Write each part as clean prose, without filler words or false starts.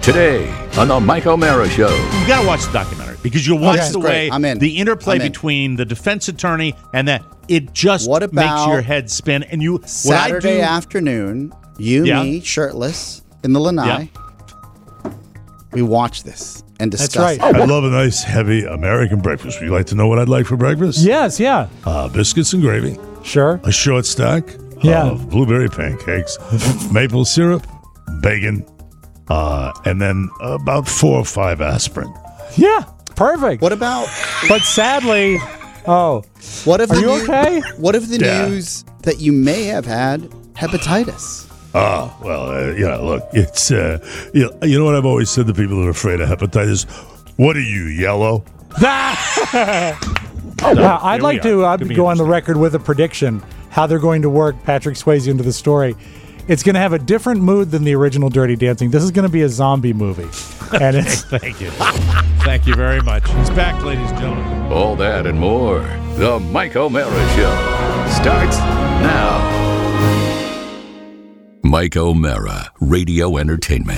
Today on the Mike O'Mara Show. You got to watch the documentary because you'll watch the way the interplay between the defense attorney and that it just makes your head spin. And you Saturday afternoon, me, shirtless in the lanai, we watch this and discuss. That's right. I love a nice, heavy American breakfast. Would you like to know what I'd like for breakfast? Yes, yeah. Biscuits and gravy. Sure. A short stack of blueberry pancakes, maple syrup, bacon, and then about 4 or 5 aspirin. Yeah, perfect. What about? But sadly, what if are you okay? What if the news that you may have had hepatitis? Oh, well, look, it's, you know what I've always said to people that are afraid of hepatitis? What are you, yellow? I'd like to go on the record with a prediction how they're going to work Patrick Swayze into the story. It's going to have a different mood than the original Dirty Dancing. This is going to be a zombie movie. And it's Thank you. Thank you very much. He's back, ladies and gentlemen. All that and more. The Mike O'Mara Show starts now. Mike O'Mara, Radio Entertainment.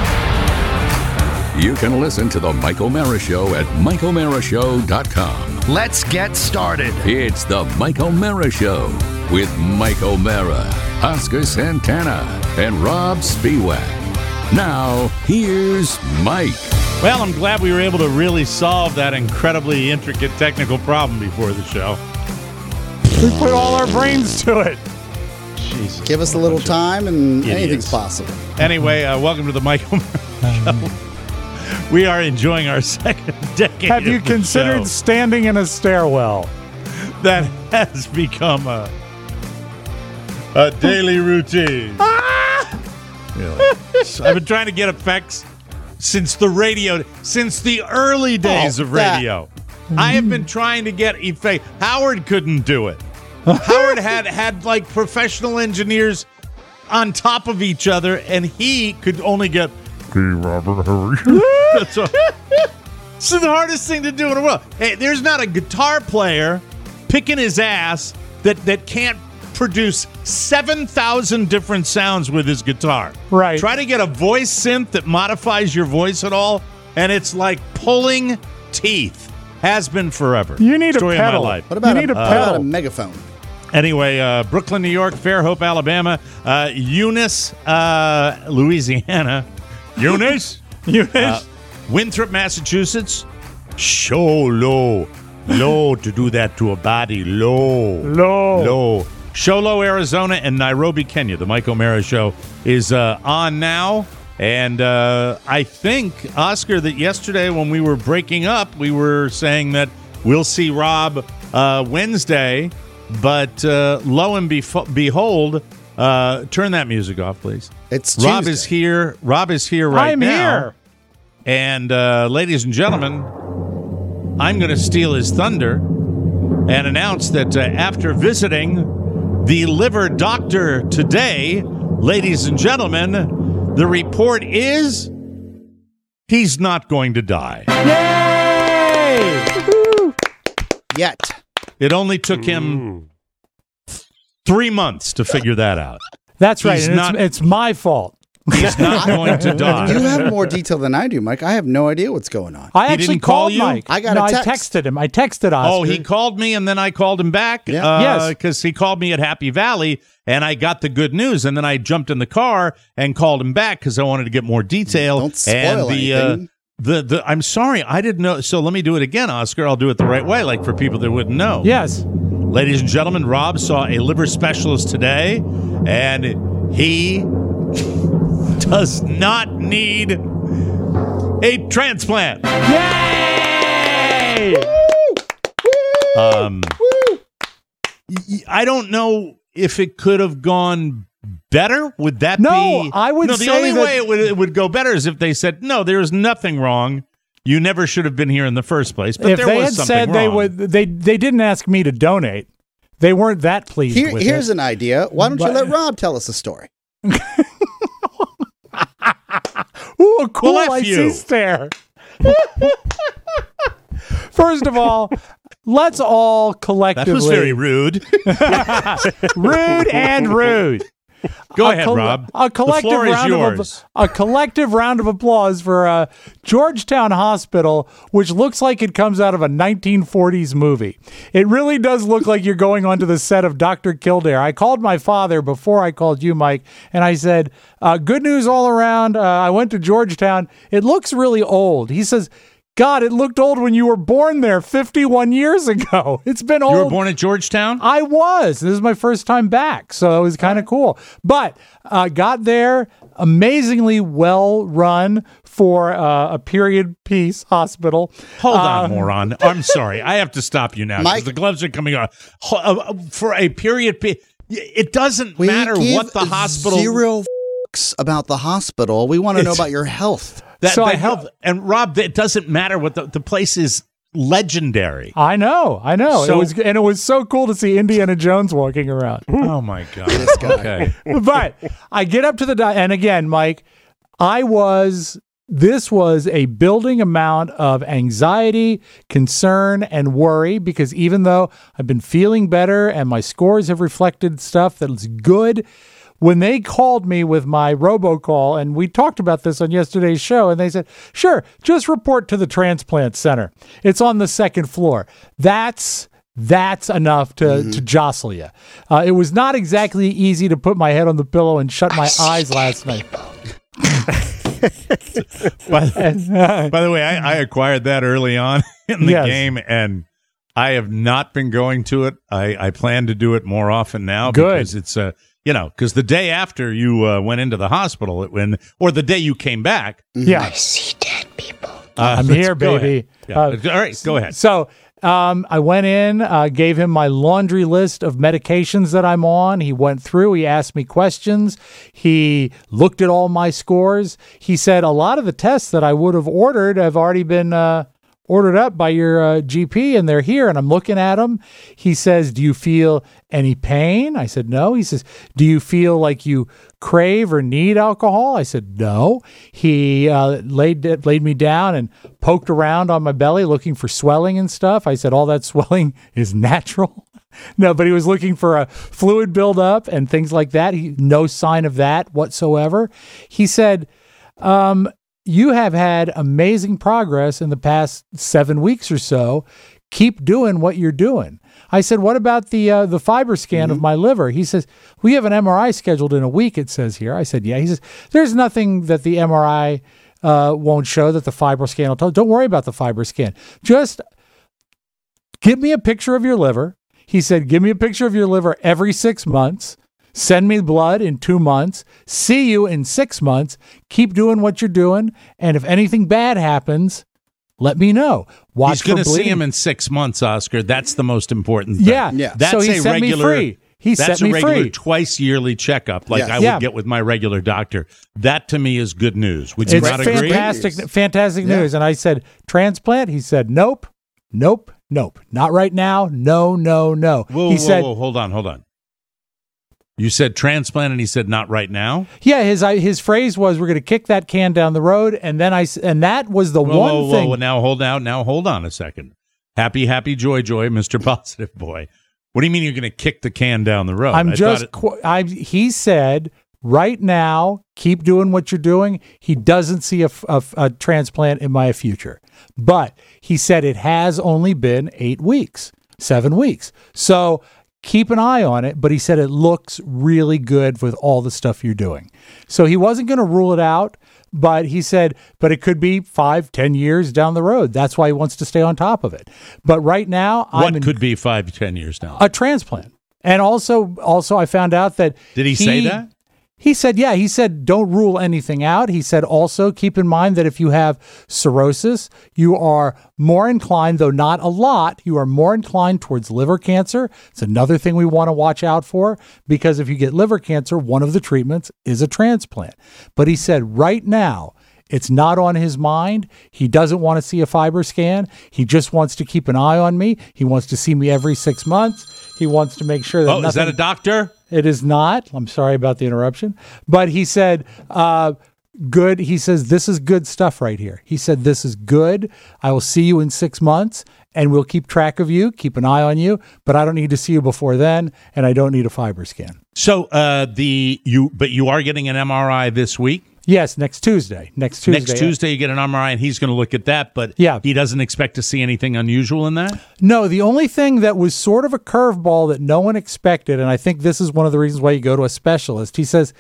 You can listen to the Mike O'Mara Show at MikeO'MaraShow.com. Let's get started. It's the Mike O'Mara Show with Mike O'Mara, Oscar Santana, and Rob Spiewak. Now, here's Mike. Well, I'm glad we were able to really solve that incredibly intricate technical problem before the show. We put all our brains to it. Jesus. Give us a little time and anything's possible. Anyway, welcome to the Mike O'Mara Show. We are enjoying our second decade. Have you considered standing in a stairwell? That has become a daily routine. I've been trying to get effects since the early days of radio. I have been trying to get effects. Howard couldn't do it. Howard had like professional engineers on top of each other, and he could only get. Hey, Robert, how are you? That's what, it's the hardest thing to do in the world. Hey, there's not a guitar player picking his ass that can't produce 7,000 different sounds with his guitar. Right. Try to get a voice synth that modifies your voice at all, and it's like pulling teeth. Has been forever. You need Story a pedal. Of my life. What about you need a pedal? What about a megaphone? Anyway, Brooklyn, New York, Fairhope, Alabama, Eunice, Louisiana, Eunice, Winthrop, Massachusetts. Show low to do that to a body. Low. Sholo, Arizona, and Nairobi, Kenya. The Mike O'Mara Show is on now. And I think, Oscar, that yesterday when we were breaking up, we were saying that we'll see Rob Wednesday. But lo and behold, turn that music off, please. It's Rob Tuesday. is here. Rob is here right I'm now. here. And ladies and gentlemen, I'm going to steal his thunder and announce that after visiting the liver doctor today, ladies and gentlemen, the report is he's not going to die. Yay! Woo-hoo. Yet. It only took him 3 months to figure that out. That's right. He's And not- it's my fault. He's not going to You die. have more detail than I do, Mike. I have no idea what's going on. I He actually didn't call called you? Mike. I got a text. I texted him. I texted Oscar. Oh, he called me, and then I called him back. Yeah. Yes. Because he called me at Happy Valley, and I got the good news. And then I jumped in the car and called him back because I wanted to get more detail. Don't spoil and anything. I'm sorry, I didn't know. So let me do it again, Oscar. I'll do it the right way, like for people that wouldn't know. Yes. Ladies and gentlemen, Rob saw a liver specialist today, and he does not need a transplant. Yay! I don't know if it could have gone better. Would that be? No, I would the say only that- way it would go better is if they said, no, there's nothing wrong. You never should have been here in the first place. But If there they was had something said wrong. they didn't ask me to donate. They weren't that pleased with Here's it. an idea. Why don't you let Rob tell us a story? Ooh, a cool Well, F icy you. stare. First of all, let's all that collectively was very rude. rude and rude. Go ahead, Rob. A collective round of applause for Georgetown Hospital, which looks like it comes out of a 1940s movie. It really does look like you're going onto the set of Dr. Kildare. I called my father before I called you, Mike, and I said, good news all around. I went to Georgetown. It looks really old. He says, God, it looked old when you were born there 51 years ago. It's been old. You were born at Georgetown? I was. This is my first time back, so it was kind of cool. But got there, amazingly well run for a period piece hospital. Hold on, moron. I'm sorry. I have to stop you now because the gloves are coming off. For a period piece, it doesn't matter what the hospital... Zero about the hospital. We want to know about your health. Health. And Rob, it doesn't matter what the place is legendary. I know. So, it was so cool to see Indiana Jones walking around. Oh my God. This guy. Okay. But I get up to the and again, Mike, this was a building amount of anxiety, concern, and worry because even though I've been feeling better and my scores have reflected stuff that's good, when they called me with my robocall, and we talked about this on yesterday's show, and they said, sure, just report to the transplant center. It's on the second floor. That's enough to jostle you. It was not exactly easy to put my head on the pillow and shut my eyes last night. By the way, I acquired that early on in the game, and I have not been going to it. I plan to do it more often now because it's because the day after you went into the hospital, or the day you came back, I see dead people. I'm here, baby. All right, go ahead. So I went in, gave him my laundry list of medications that I'm on. He went through. He asked me questions. He looked at all my scores. He said a lot of the tests that I would have ordered have already been ordered up by your GP, and they're here, and I'm looking at them. He says, do you feel any pain? I said, no. He says, do you feel like you crave or need alcohol? I said, no. He laid me down and poked around on my belly looking for swelling and stuff. I said, all that swelling is natural. No, but he was looking for a fluid buildup and things like that. No sign of that whatsoever. He said, you have had amazing progress in the past 7 weeks or so. Keep doing what you're doing. I said, what about the fiber scan of my liver? He says, we have an MRI scheduled in a week, it says here. I said, yeah. He says, there's nothing that the MRI won't show that the fiber scan will tell. Don't worry about the fiber scan. Just give me a picture of your liver. He said, give me a picture of your liver every 6 months. Send me blood in 2 months. See you in 6 months. Keep doing what you're doing. And if anything bad happens, let me know. He's going to see him in 6 months, Oscar. That's the most important thing. Yeah. That's so he set me free. That's a regular twice yearly checkup like I would get with my regular doctor. That to me is good news. Would you not agree? It's fantastic news. And I said, transplant? He said, nope. Not right now. No. Whoa, hold on. You said transplant, and he said not right now. Yeah, his phrase was, "We're going to kick that can down the road," and that was the one thing. Now hold on a second. Happy, joy, Mr. Positive Boy. What do you mean you're going to kick the can down the road? He said, right now, keep doing what you're doing. He doesn't see a transplant in my future, but he said it has only been 7 weeks. So keep an eye on it, but he said it looks really good with all the stuff you're doing. So he wasn't going to rule it out, but he said, but it could be 5-10 years down the road. That's why he wants to stay on top of it. But right now, what could be 5-10 years down? A transplant. And also I found out that did he say that? He said, yeah, he said, don't rule anything out. He said, also keep in mind that if you have cirrhosis, you are more inclined, though not a lot, you are more inclined towards liver cancer. It's another thing we want to watch out for, because if you get liver cancer, one of the treatments is a transplant. But he said right now, it's not on his mind. He doesn't want to see a fiber scan. He just wants to keep an eye on me. He wants to see me every 6 months. He wants to make sure that is that a doctor? It is not. I'm sorry about the interruption. But he said, good. He says, this is good stuff right here. He said, this is good. I will see you in 6 months, and we'll keep track of you, keep an eye on you, but I don't need to see you before then, and I don't need a fiber scan. So but you are getting an MRI this week? Yes, next Tuesday. Next Tuesday you get an MRI, and he's going to look at that, but he doesn't expect to see anything unusual in that? No, the only thing that was sort of a curveball that no one expected, and I think this is one of the reasons why you go to a specialist, he says,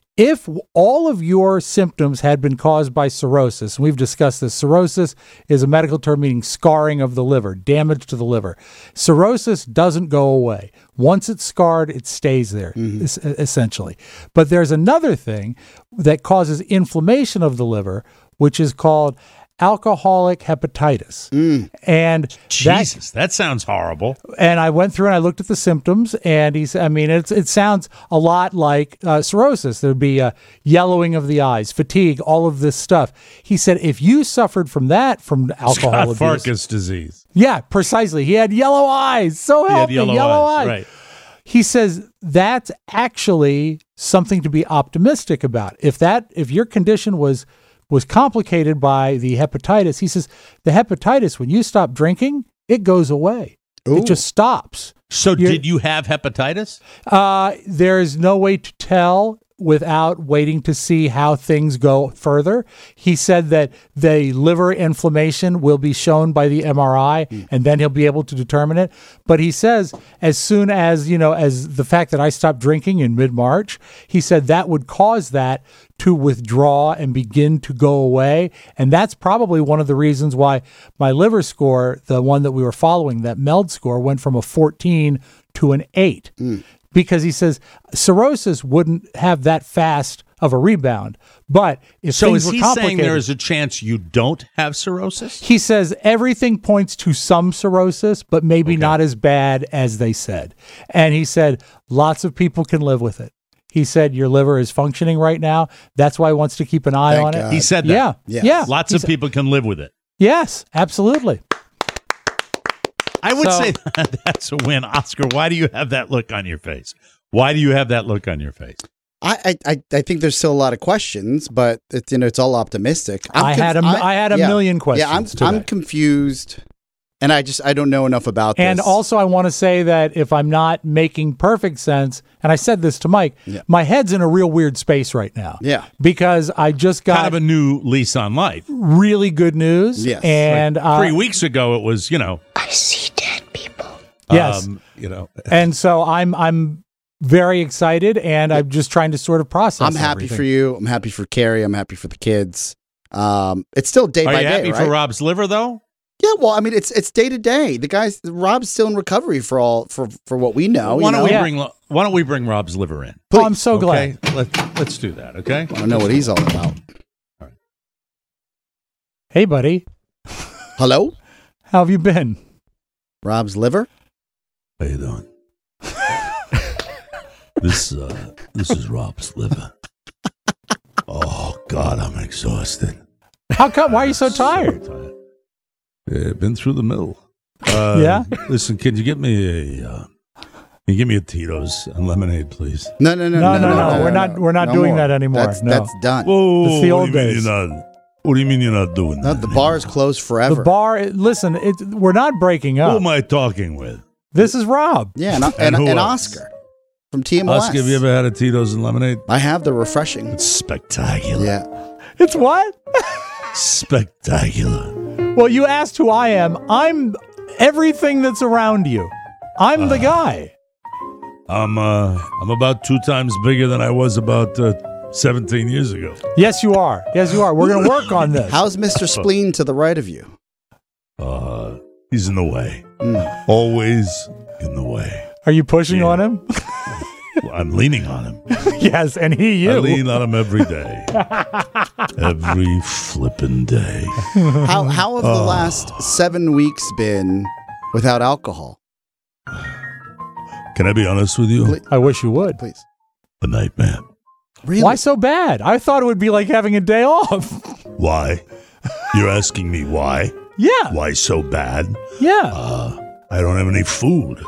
if all of your symptoms had been caused by cirrhosis, and we've discussed this, cirrhosis is a medical term meaning scarring of the liver, damage to the liver. Cirrhosis doesn't go away. Once it's scarred, it stays there, essentially. But there's another thing that causes inflammation of the liver, which is called alcoholic hepatitis. And Jesus, that sounds horrible. And I went through and I looked at the symptoms, and it sounds a lot like cirrhosis. There'd be a yellowing of the eyes, fatigue, all of this stuff. He said, if you suffered from that, from alcohol Scott abuse. Farkas disease. Yeah, precisely. He had yellow eyes. So help me, yellow eyes. Right. He says that's actually something to be optimistic about. If your condition was complicated by the hepatitis, he says the hepatitis, when you stop drinking, it goes away. Ooh. It just stops. So did you have hepatitis? There's no way to tell without waiting to see how things go further. He said that the liver inflammation will be shown by the MRI, and then he'll be able to determine it. But he says as soon as, as the fact that I stopped drinking in mid-March, he said that would cause that to withdraw and begin to go away. And that's probably one of the reasons why my liver score, the one that we were following, that MELD score, went from a 14 to an 8. Because he says cirrhosis wouldn't have that fast of a rebound. But if things were complicated... So is he saying there is a chance you don't have cirrhosis? He says everything points to some cirrhosis, but maybe not as bad as they said. And he said lots of people can live with it. He said your liver is functioning right now. That's why he wants to keep an eye on it. He said that. Yeah. Yes. Yeah. Lots of people can live with it. Yes, absolutely. I would say that's a win. Oscar, why do you have that look on your face? Why do you have that look on your face? I think there's still a lot of questions, but it's all optimistic. I had a million questions. Yeah, I'm confused, and I don't know enough about this. And also, I want to say that if I'm not making perfect sense, and I said this to Mike, my head's in a real weird space right now. Yeah, because I just got kind of a new lease on life. Really good news. Yes, and 3 weeks ago it was I see dead people. Yes, and so I'm very excited, and I'm just trying to sort of process. I'm happy everything. for you. I'm happy for Carrie. I'm happy for the kids. It's still day by day. Are you happy for Rob's liver though? Yeah, well, I mean, it's day to day. Rob's still in recovery for what we know. Why don't we bring Rob's liver in? Oh, I'm so glad. Let's do that. Okay. I don't know what he's all about. All right. Hey, buddy. Hello. How have you been? Rob's liver. How you doing? This is Rob's liver. Oh God, I'm exhausted. How come? Why are you so tired? Yeah, been through the mill. Yeah. Listen, can you get me a Tito's and lemonade, please? No. We're not doing that anymore. That's done. Whoa, it's the old days. What do you mean you're not doing that? The bar is closed forever. The bar. Listen, we're not breaking up. Who am I talking with? This is Rob. Yeah, and Oscar from TMOS. Oscar, have you ever had a Tito's and lemonade? I have. They're refreshing. It's spectacular. Yeah. It's what? Spectacular. Well, you asked who I am. I'm everything that's around you. I'm the guy. I'm about 2 times bigger than I was about 17 years ago. Yes, you are. Yes, you are. We're going to work on this. How's Mr. Spleen to the right of you? He's in the way. Always in the way. Are you pushing on him? Well, I'm leaning on him. Yes, and you. I lean on him every day. Every flippin' day. How have the last 7 weeks been without alcohol? Can I be honest with you? Please. I wish you would. Please. A nightmare. Really? Why so bad? I thought it would be like having a day off. Why? You're asking me why? Yeah. Why so bad? Yeah. I don't have any food.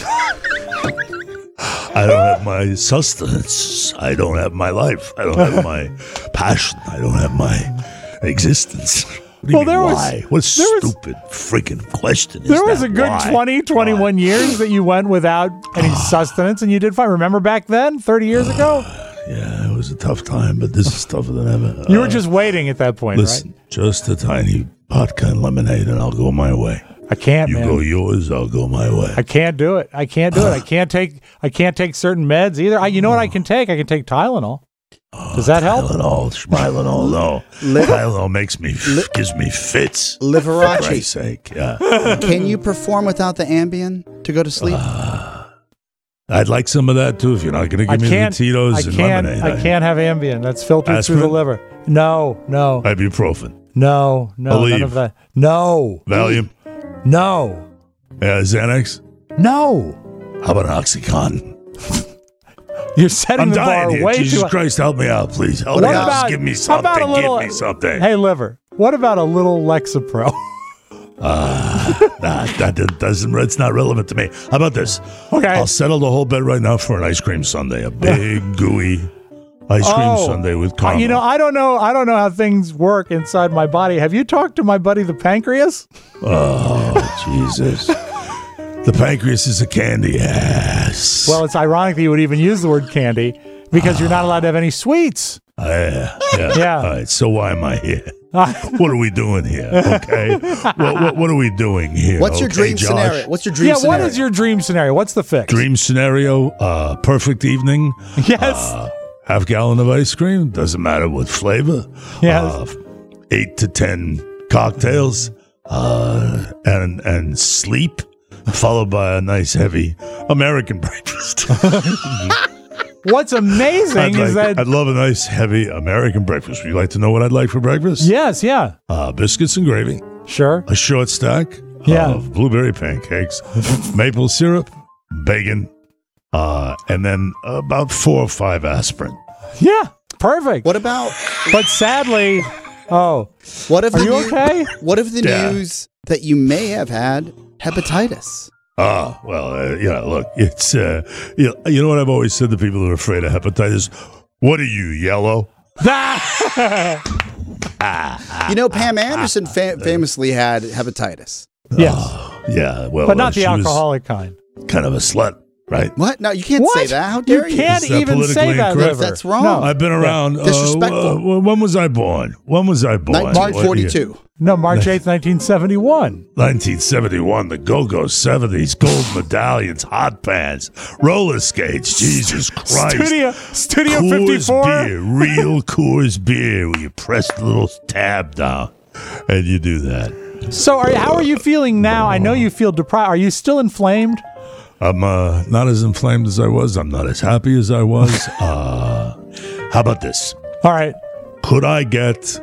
I don't have my sustenance. I don't have my life. I don't have my passion. I don't have my existence. What do you mean, there was- why? What stupid freaking question is There was that? a good Why? 20, 21 years that you went without any sustenance, and you did fine. Remember back then, 30 years ago? Yeah, it was a tough time, but this is tougher than ever. You were just waiting at that point, Listen, just a tiny vodka and lemonade, and I'll go my way. right? I can't, You man. go yours, I'll go my way. I can't do it. I can't do it. I can't take certain meds either. You know what I can take? I can take Tylenol. Does that help? Tylenol, no. Tylenol gives me fits. For Liberace. Christ's sake, yeah. Can you perform without the Ambien to go to sleep? I'd like some of that too. If you're not going to give me the Tito's and lemonade, I can't have Ambien. That's filtered through the Aspirin? liver. No. Ibuprofen, No, none Aleve. of that. No. Valium, Xanax. No. How about OxyContin? You're setting I'm the bar dying here. way Jesus too Christ, help me out, please. Help What me out. about- Just give me how something. about a little- Give me something. Hey, liver. What about a little Lexapro? That doesn't. It's not relevant to me. How about this? Okay. I'll settle the whole bet right now for an ice cream sundae, a big gooey ice cream sundae with caramel. You know, I don't know how things work inside my body. Have you talked to my buddy the pancreas? Oh, Jesus. The pancreas is a candy ass. Well, it's ironic that you would even use the word candy because you're not allowed to have any sweets. Yeah. Yeah. All right. So why am I here? What are we doing here? Okay. What are we doing here? What's your Okay, dream Josh? scenario? What's your dream Yeah, scenario? what is your dream scenario? What's the fix? Dream scenario? Perfect evening. Yes. Half gallon of ice cream. Doesn't matter what flavor. Yes. 8 to 10 cocktails. And sleep. Followed by a nice heavy American breakfast. What's amazing is that I'd love a nice heavy American breakfast. Would you like to know what I'd like for breakfast? yes, yeah, Biscuits and gravy, sure, a short stack Yeah. of blueberry pancakes, maple syrup, bacon, and then about 4 or 5 aspirin. yeah, perfect. What about But sadly, what if are the you okay? What if the Yeah. news that you may have had hepatitis? Look, it's, you know what I've always said to people who are afraid of hepatitis? What are you, yellow? You know, Pam Anderson famously had hepatitis. Yes, Yeah, well, but not the she was alcoholic kind. kind of a slut, right? What? No, you can't What? say that. How dare you? You can't Is that even say politically that, incorrect? liver. That's wrong. No, I've been around. Disrespectful. When was I born? March March What year? 42. no, March 8th, 1971. 1971, the Go-Go 70s, gold medallions, hot pants, roller skates, Jesus Christ. Studio Coors 54. beer, real Coors beer, where you press the little tab down and you do that. So, how are you feeling now? I know you feel deprived. Are you still inflamed? I'm not as inflamed as I was. I'm not as happy as I was. How about this? All right. Could I get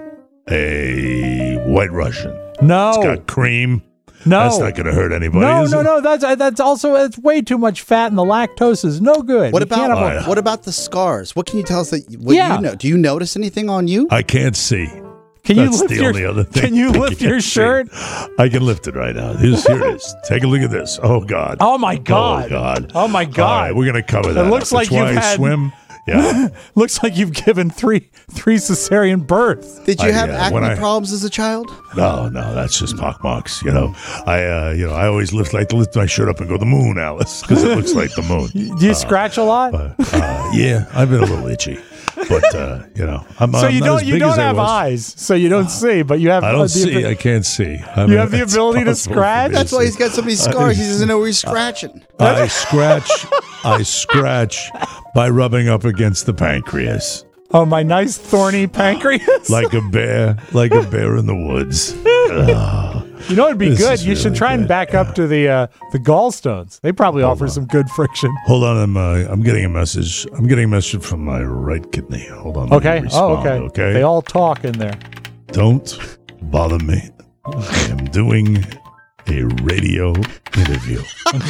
a White Russian? No. It's got cream. No. That's not going to hurt anybody. No, is no, it? no. That's also it's way too much fat, and the lactose is no good. What You can't have about a- what about the scars? What can you tell us that what Yeah. you know? Do you notice anything on you? I can't see. Can you That's lift the your? only other thing. Can you I lift your can't see. shirt? I can lift it right now. Here it is. Take a look at this. Oh God. Oh my God. Oh God. Oh my God. All right, we're gonna cover that. looks up. like That's why you've I had- swim. Yeah. Looks like you've given three cesarean births. Did you I, have when acne I- problems as a child? No, that's just pockmarks. I always like to lift my shirt up and go, the moon, Alice, because it looks like the moon. Do you scratch a lot? Yeah, I've been a little itchy, but I'm. so I'm you not don't as you big don't as I have was. eyes, so you don't see, but you have. I don't see. I can't see. You have the ability to scratch? That's why he's got so many scars. He doesn't know where he's scratching. I scratch by rubbing up against the pancreas Oh, my nice thorny pancreas. like a bear in the woods. You know, it'd be This good. is You should really try and good. back up to the gallstones. They probably offer some good friction. Hold on, I'm getting a message. I'm getting a message from my right kidney. Hold on. let me Okay. respond, Okay. They all talk in there. Don't bother me. I am doing a radio interview.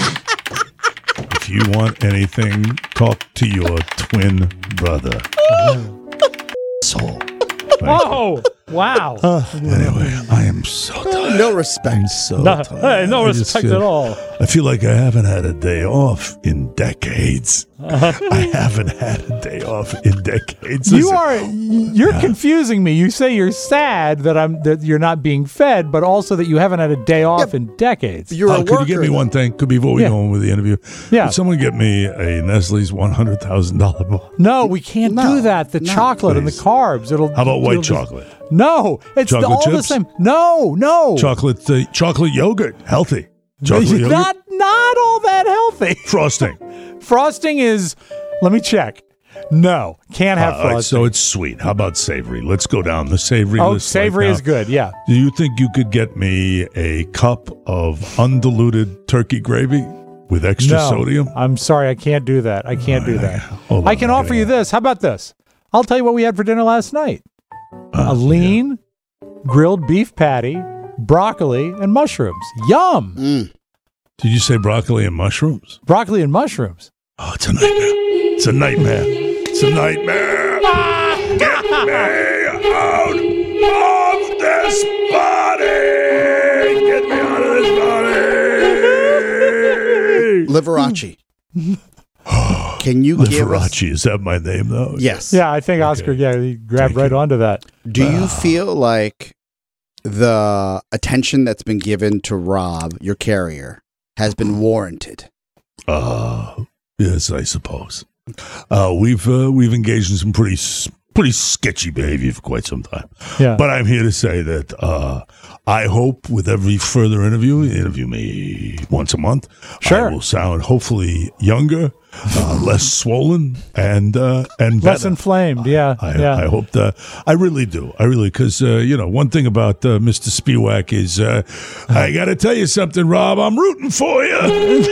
If you want anything, talk to your twin brother. Soul. Oh, Wow. Anyway, I am so tired. No respect. I'm so No, tired. hey, no I just respect feel- at all. I feel like I haven't had a day off in decades. I haven't had a day off in decades. You're confusing me. You say you're sad that you're not being fed, but also that you haven't had a day off in decades. You're a Could worker. you get me one thing? Before we Yeah. go on with the interview? Yeah. Could someone get me a Nestle's $100,000 book? No, we can't No, do that. The no. chocolate and the Please. carbs. How about white it'll just- chocolate? No, it's Chocolate all the chips? same. No. Chocolate yogurt, healthy. Chocolate yogurt, Not all that healthy. frosting. Frosting is. Let me check. No, can't have All right, frosting. so it's sweet. How about savory? Let's go down the savory Oh, list. savory right is now. good. Yeah. Do you think you could get me a cup of undiluted turkey gravy with extra No, sodium? I'm sorry, I can't do that. I can't do that. Hold I on, can I offer gotta- you this. How about this? I'll tell you what we had for dinner last night: a lean grilled beef patty, broccoli, and mushrooms. Yum! Did you say broccoli and mushrooms? Broccoli and mushrooms. Oh, it's a nightmare. It's a nightmare. It's a nightmare. Get me out of this body. Get me out of this body. Liberace. Can you give us? Liberace, is that my name, though? Yes. Yeah, I think Oscar. Okay. Yeah, he grabbed Thank right onto that. Do you feel like the attention that's been given to Rob, your carrier, has been warranted? Yes, I suppose. We've engaged in some pretty sketchy behavior for quite some time. Yeah. But I'm here to say that I hope with every further interview me once a month. Sure. I will sound hopefully younger, less swollen, and Less better. inflamed. Yeah. I hope that I really do. Because one thing about Mr. Spiewak is I got to tell you something, Rob. I'm rooting for you.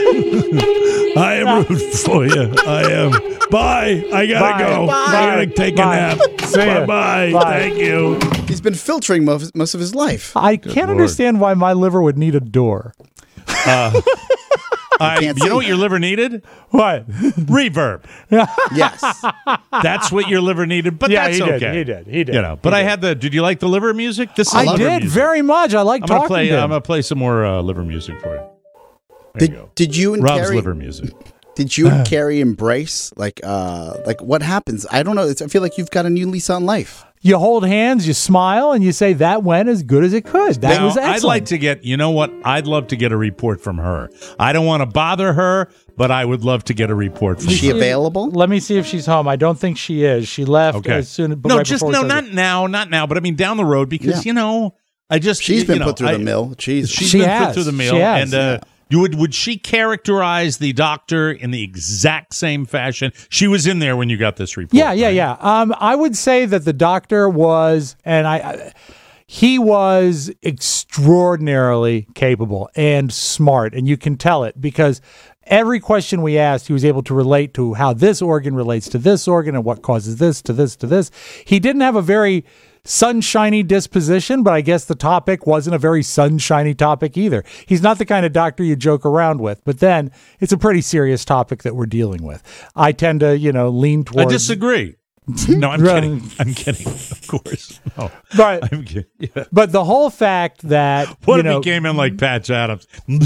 I am rooting for you. I am. Bye. I gotta Bye. go. Bye. I gotta take Bye. a nap. See ya. Bye. Bye. Thank you. He's been filtering most of his life. I can't Lord. understand why my liver would need a door. can't You see. know what your liver needed? What? Reverb. Yes. That's what your liver needed, but Yeah, that's he did. okay. He did. He did. You know, but He I did. had the. Did you like the liver music? This is I liver did music. very much. I like I'm gonna talking play. to him. I'm gonna play some more liver music for you. There you go. Did you and Rob's Carrie? liver music. Did you and Carrie embrace like what happens? I don't know. I feel like you've got a new lease on life. You hold hands, you smile, and you say that went as good as it could. That Now, was excellent. I'd like to get. You know what? I'd love to get a report from her. I don't want to bother her, but I would love to get a report from Is she her. available? Let me see if she's home. I don't think she is. She left Okay. as soon as No, right just before no, we started. not now. But I mean, down the road because Yeah. I just She's been you know, put through the mill. Jesus. She's She been has. put through the mill, She has, and would she characterize the doctor in the exact same fashion? She was in there when you got this report. Yeah. right? I would say that the doctor was, and he was extraordinarily capable and smart, and you can tell it because every question we asked, he was able to relate to how this organ relates to this organ and what causes this to this to this. He didn't have a very sunshiny disposition, but I guess the topic wasn't a very sunshiny topic either. He's not the kind of doctor you joke around with, but then it's a pretty serious topic that we're dealing with. I tend to, lean I towards. disagree. No, I'm Right. kidding. I'm kidding. Of course. No, But I'm kidding. Yeah. but the whole fact that What if he came in like Patch Adams?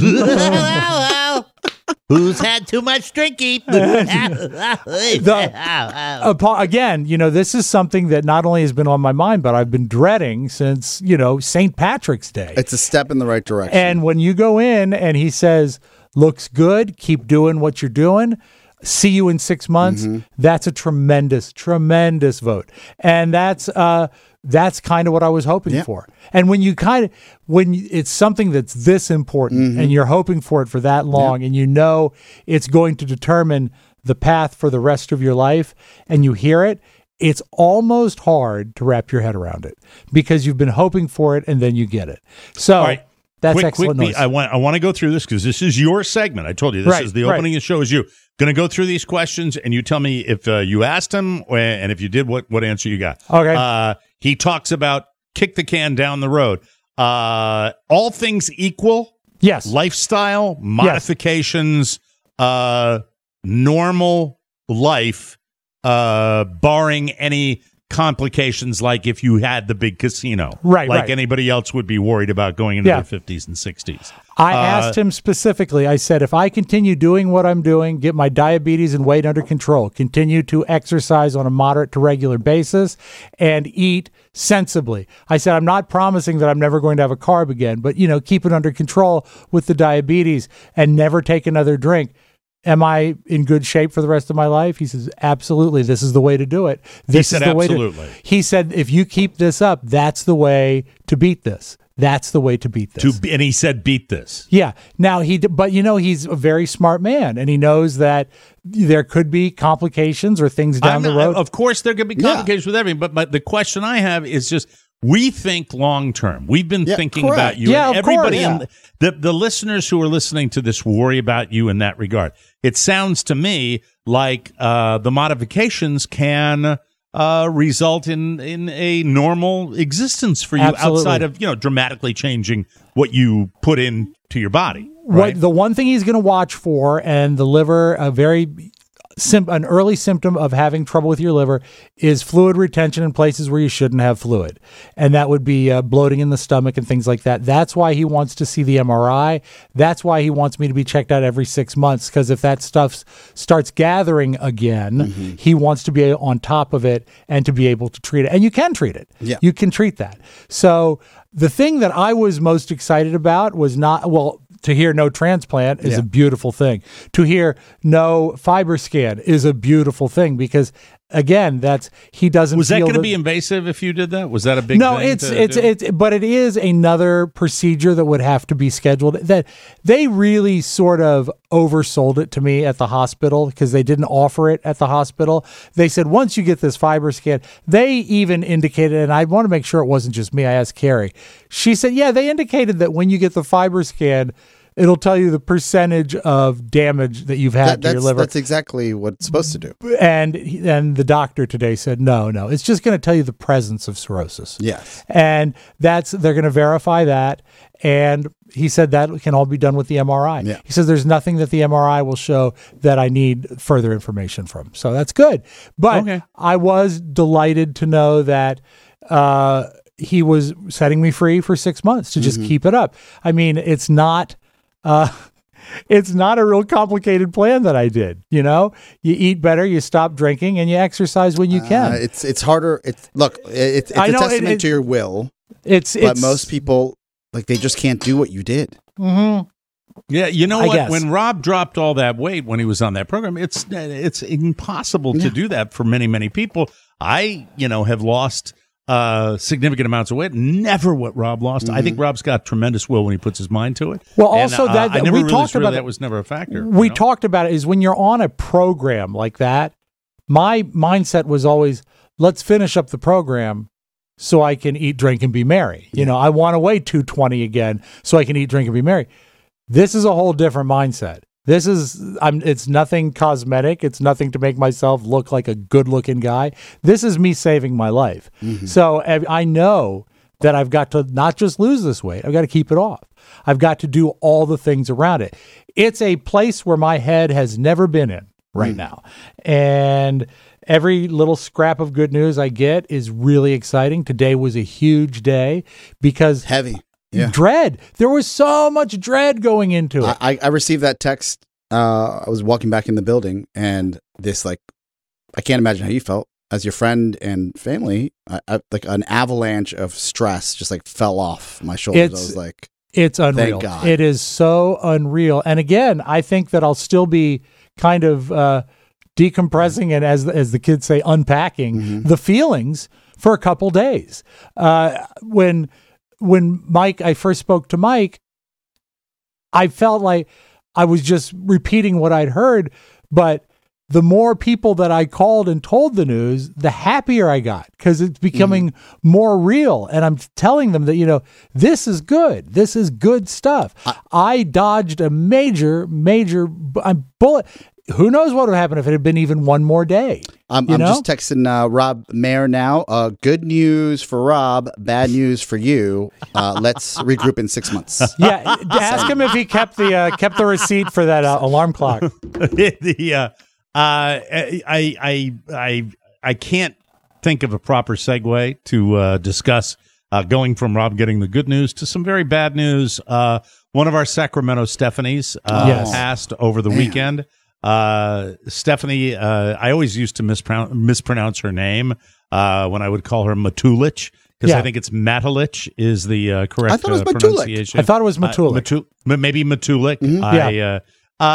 Who's had too much drinky? again, this is something that not only has been on my mind, but I've been dreading since, St. Patrick's Day. It's a step in the right direction. And when you go in and he says, looks good, keep doing what you're doing, see you in 6 months, that's a tremendous, tremendous vote. And that's kind of what I was hoping for. And when it's something that's this important and you're hoping for it for that long and it's going to determine the path for the rest of your life and you hear it, it's almost hard to wrap your head around it because you've been hoping for it and then you get it. So All right. that's excellent Quick, news. I want to go through this because this is your segment. I told you this Right, is the right. opening of the show. Is you going to go through these questions and you tell me if you asked him and if you did, what answer you got. Okay. He talks about kick the can down the road. All things equal, Yes. lifestyle modifications, normal life, barring any complications like if you had the big casino. Right, Like right. anybody else would be worried about going into Yeah. their 50s and 60s. I asked him specifically, I said, if I continue doing what I'm doing, get my diabetes and weight under control, continue to exercise on a moderate to regular basis, and eat sensibly. I said, I'm not promising that I'm never going to have a carb again, but, keep it under control with the diabetes and never take another drink. Am I in good shape for the rest of my life? He says, absolutely. This is the way to do it. This said is the way absolutely. He said, if you keep this up, that's the way to beat this. That's the way to beat this. And he said, beat this. Yeah. Now but he's a very smart man, and he knows that there could be complications or things down the road. Of course, there could be complications with everything. But the question I have is just, we think long term. We've been thinking correct. about you. Yeah, and of everybody course. the listeners who are listening to this worry about you in that regard. It sounds to me like the modifications can result in a normal existence for you. Absolutely. Outside of dramatically changing what you put into your body. Right? The one thing he's going to watch for, and the liver, an early symptom of having trouble with your liver is fluid retention in places where you shouldn't have fluid. And that would be bloating in the stomach and things like that. That's why he wants to see the MRI. That's why he wants me to be checked out every 6 months, because if that stuff starts gathering again, he wants to be on top of it and to be able to treat it. And you can treat it. Yeah. You can treat that. So the thing that I was most excited about was to hear no transplant is a beautiful thing. To hear no fiber scan is a beautiful thing, because again, he doesn't. Was that feel going to be invasive if you did that? Was that a big no? thing? But it is another procedure that would have to be scheduled. That they really sort of oversold it to me at the hospital, because they didn't offer it at the hospital. They said once you get this fiber scan, they even indicated, and I want to make sure it wasn't just me. I asked Carrie. She said, yeah, they indicated that when you get the fiber scan, it'll tell you the percentage of damage that you've had to your liver. That's exactly what it's supposed to do. And the doctor today said, no, it's just going to tell you the presence of cirrhosis. Yes. And they're going to verify that. And he said that can all be done with the MRI. Yeah. He says there's nothing that the MRI will show that I need further information from. So that's good. But I was delighted to know that he was setting me free for 6 months to just keep it up. I mean, it's not a real complicated plan that I did. You eat better, you stop drinking, and you exercise when you can. It's harder. It's a testament to your will. But most people, they just can't do what you did. Mm-hmm. Yeah, you know what? guess. When Rob dropped all that weight when he was on that program, it's impossible to do that for many, many people. I, have lost significant amounts of weight. Never what Rob lost. I think Rob's got tremendous will when he puts his mind to it. Well, also I never we really talked about that was never a factor. We talked about it is when you're on a program like that. My mindset was always, let's finish up the program so I can eat, drink, and be merry. I want to weigh 220 again so I can eat, drink, and be merry. This is a whole different mindset. It's nothing cosmetic. It's nothing to make myself look like a good-looking guy. This is me saving my life. So I know that I've got to not just lose this weight. I've got to keep it off. I've got to do all the things around it. It's a place where my head has never been in right now. And every little scrap of good news I get is really exciting. Today was a huge day because Heavy. Yeah. Dread. There was so much dread going into it. I received that text. I was walking back in the building, and this, I can't imagine how you felt as your friend and family. An avalanche of stress just fell off my shoulders. I was like, it's unreal. Thank God. It is so unreal. And again, I think that I'll still be kind of decompressing and, as the kids say, unpacking the feelings for a couple days. When I first spoke to Mike, I felt like I was just repeating what I'd heard, but the more people that I called and told the news, the happier I got, because it's becoming more real. And I'm telling them that, this is good. This is good stuff. I dodged a major bullet. Who knows what would happen if it had been even one more day? I'm just texting Rob Mayer now. Good news for Rob, bad news for you. Let's regroup in 6 months. Yeah, ask him if he kept the receipt for that alarm clock. I can't think of a proper segue to discuss going from Rob getting the good news to some very bad news. One of our Sacramento Stephanies passed over the weekend. Stephanie, I always used to mispronounce her name when I would call her Matulich, because I think it's Matulich is the correct I thought it was pronunciation. I thought it was Matulich. Maybe Matulich. Mm-hmm.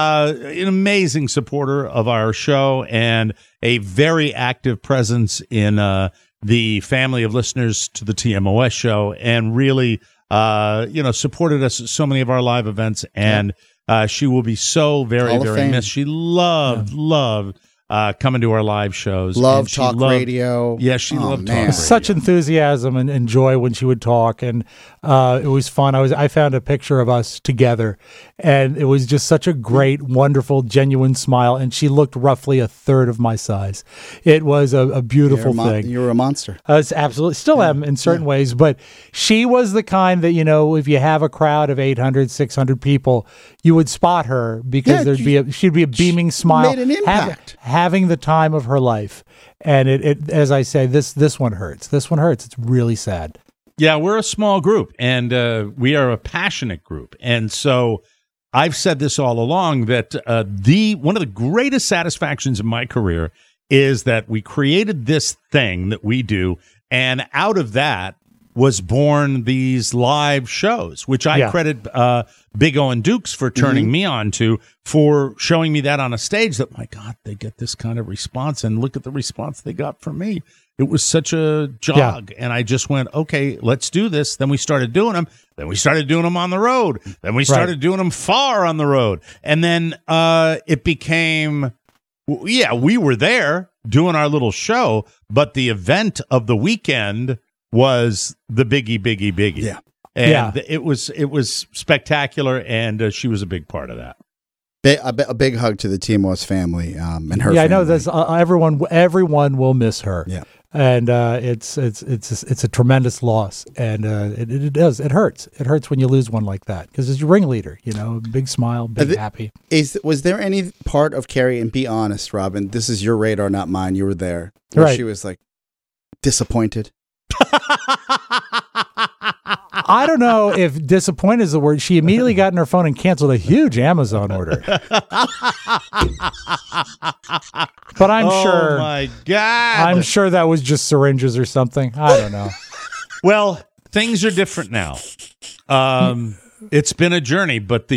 An amazing supporter of our show and a very active presence in the family of listeners to the TMOS show, and really, supported us at so many of our live events. And she will be so very, very missed. She loved coming to our live shows. Loved talk radio. Yeah, she loved talk radio. Such enthusiasm and joy when she would talk, and it was fun. I found a picture of us together, and it was just such a great, wonderful, genuine smile, and she looked roughly a third of my size. It was a beautiful thing. You were a monster. It's absolutely, still am in certain ways, but she was the kind that, if you have a crowd of 800, 600 people, you would spot her because she'd be a beaming smile. Made an impact. Having the time of her life. And it as I say, this one hurts. This one hurts. It's really sad. Yeah, we're a small group, and we are a passionate group. And so I've said this all along, that one of the greatest satisfactions in my career is that we created this thing that we do, and out of that was born these live shows, which I credit Big O and Dukes for turning me on to, for showing me that on a stage, that, my God, they get this kind of response, and look at the response they got from me. It was such a jog, and I just went, okay, let's do this. Then we started doing them. Then we started doing them on the road. Then we started doing them far on the road. And then it became, we were there doing our little show, but the event of the weekend was the biggie. Yeah. And it was spectacular, and she was a big part of that. A big hug to the TMOS family and her family. I know that's everyone will miss her. Yeah. And it's a tremendous loss, and it hurts. It hurts when you lose one like that, because it's your ringleader, big smile, big happy. Was there any part of Carrie, and be honest, Robin, this is your radar, not mine, you were there, where she was like disappointed? I don't know if disappointed is the word. She immediately got in her phone and canceled a huge Amazon order. But I'm sure. Oh my God. I'm sure that was just syringes or something. I don't know. Well, things are different now. It's been a journey, but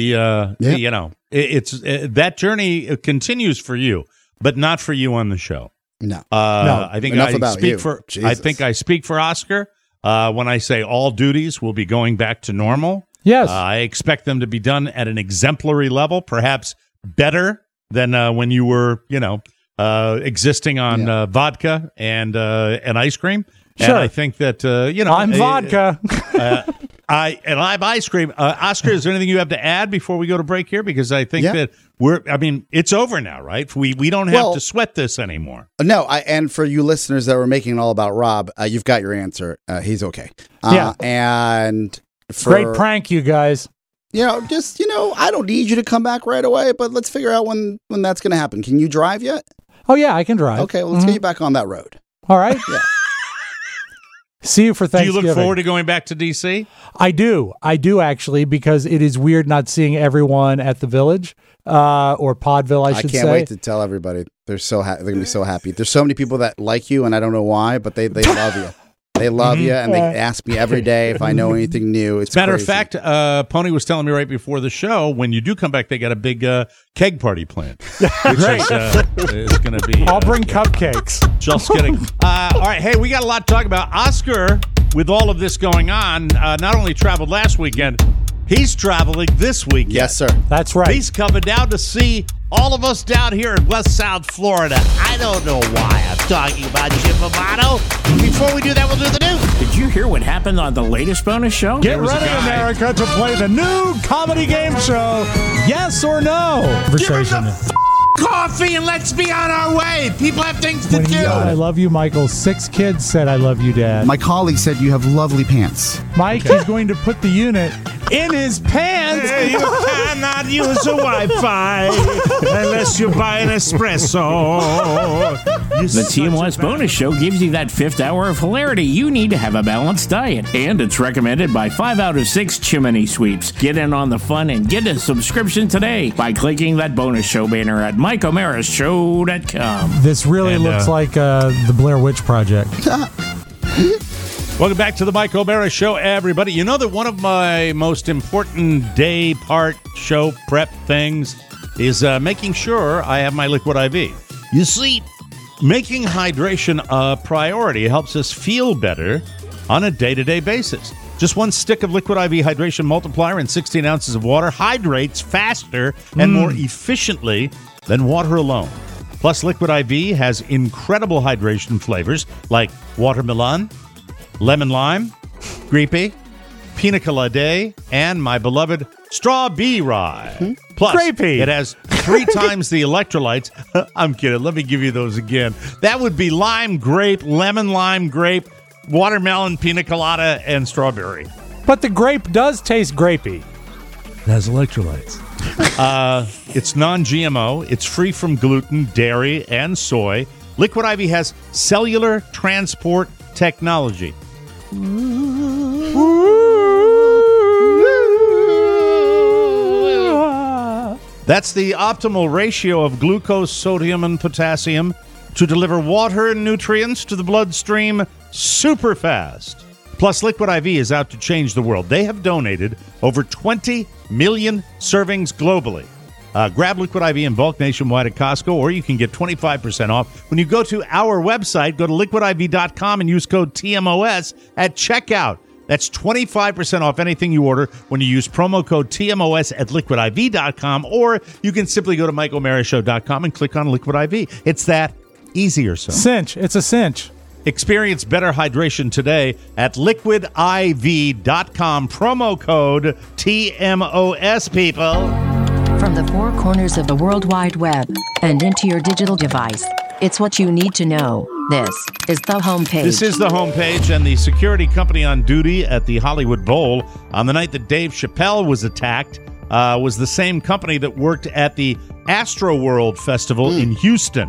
that journey continues for you, but not for you on the show. No. I think I speak for Oscar when I say all duties will be going back to normal. Yes. I expect them to be done at an exemplary level, perhaps better than when you were, existing on vodka and ice cream. Sure. And I think that, I'm vodka. I'm ice cream. Oscar, is there anything you have to add before we go to break here? Because I think that it's over now, right? We don't have to sweat this anymore. No, and for you listeners that were making it all about Rob, you've got your answer. He's okay. And great prank, you guys. I don't need you to come back right away, but let's figure out when that's going to happen. Can you drive yet? Oh, yeah, I can drive. Okay, well, let's get you back on that road. All right. Yeah. See you for Thanksgiving. Do you look forward to going back to D.C.? I do actually, because it is weird not seeing everyone at the Village or Podville, I should say. I can't wait to tell everybody. They're going to be so happy. There's so many people that like you, and I don't know why, but they love you. They love you, and they ask me every day if I know anything new. It's matter crazy. of fact, Pony was telling me right before the show, when you do come back, they got a big keg party planned. Which is going to be... I'll bring cupcakes. Just kidding. All right, hey, we got a lot to talk about. Oscar, with all of this going on, not only traveled last weekend, he's traveling this weekend. Yes, sir. That's right. He's coming down to see all of us down here in West South Florida. I don't know why I'm talking about Jim Amato. Before we do that, we'll do the news. Did you hear what happened on the latest bonus show? Get ready, America, to play the new comedy game show, Yes or No. Give him the coffee and let's be on our way. People have things to do. I love you, Michael. 6 kids said I love you, Dad. My colleague said you have lovely pants. Mike is going to put the unit in his pants. You cannot use a Wi-Fi unless you buy an espresso. The TMOS bonus show gives you that 5th hour of hilarity you need to have a balanced diet. And it's recommended by 5 out of 6 chimney sweeps. Get in on the fun and get a subscription today by clicking that bonus show banner at MikeO'MaraShow.com. This really looks like the Blair Witch Project. Welcome back to the Mike O'Mara Show, everybody. You know that one of my most important day part show prep things is making sure I have my Liquid IV. You see, making hydration a priority helps us feel better on a day-to-day basis. Just one stick of Liquid IV Hydration Multiplier and 16 ounces of water hydrates faster and more efficiently than water alone. Plus, Liquid IV has incredible hydration flavors like watermelon, lemon lime, grapey, pina colada, and my beloved strawberry. Plus, Grapey. it has 3 times the electrolytes. I'm kidding. Let me give you those again. That would be lime, grape, lemon, lime, grape, watermelon, pina colada, and strawberry. But the grape does taste grapey. It has electrolytes. It's non-GMO. It's free from gluten, dairy, and soy. Liquid IV has cellular transport technology. That's the optimal ratio of glucose, sodium, and potassium to deliver water and nutrients to the bloodstream super fast. Plus, Liquid IV is out to change the world. They have donated over 20 million servings globally. Grab Liquid IV in bulk nationwide at Costco, or you can get 25% off when you go to our website. Go to liquidiv.com and use code TMOS at checkout. That's 25% off anything you order when you use promo code TMOS at liquidiv.com, or you can simply go to MikeO'MaraShow.com and click on Liquid IV. It's that easy or so. Cinch. It's a cinch. Experience better hydration today at liquidiv.com. Promo code TMOS, people. From the 4 corners of the World Wide Web and into your digital device, it's what you need to know. This is the homepage. This is the homepage, and the security company on duty at the Hollywood Bowl on the night that Dave Chappelle was attacked was the same company that worked at the Astroworld Festival in Houston.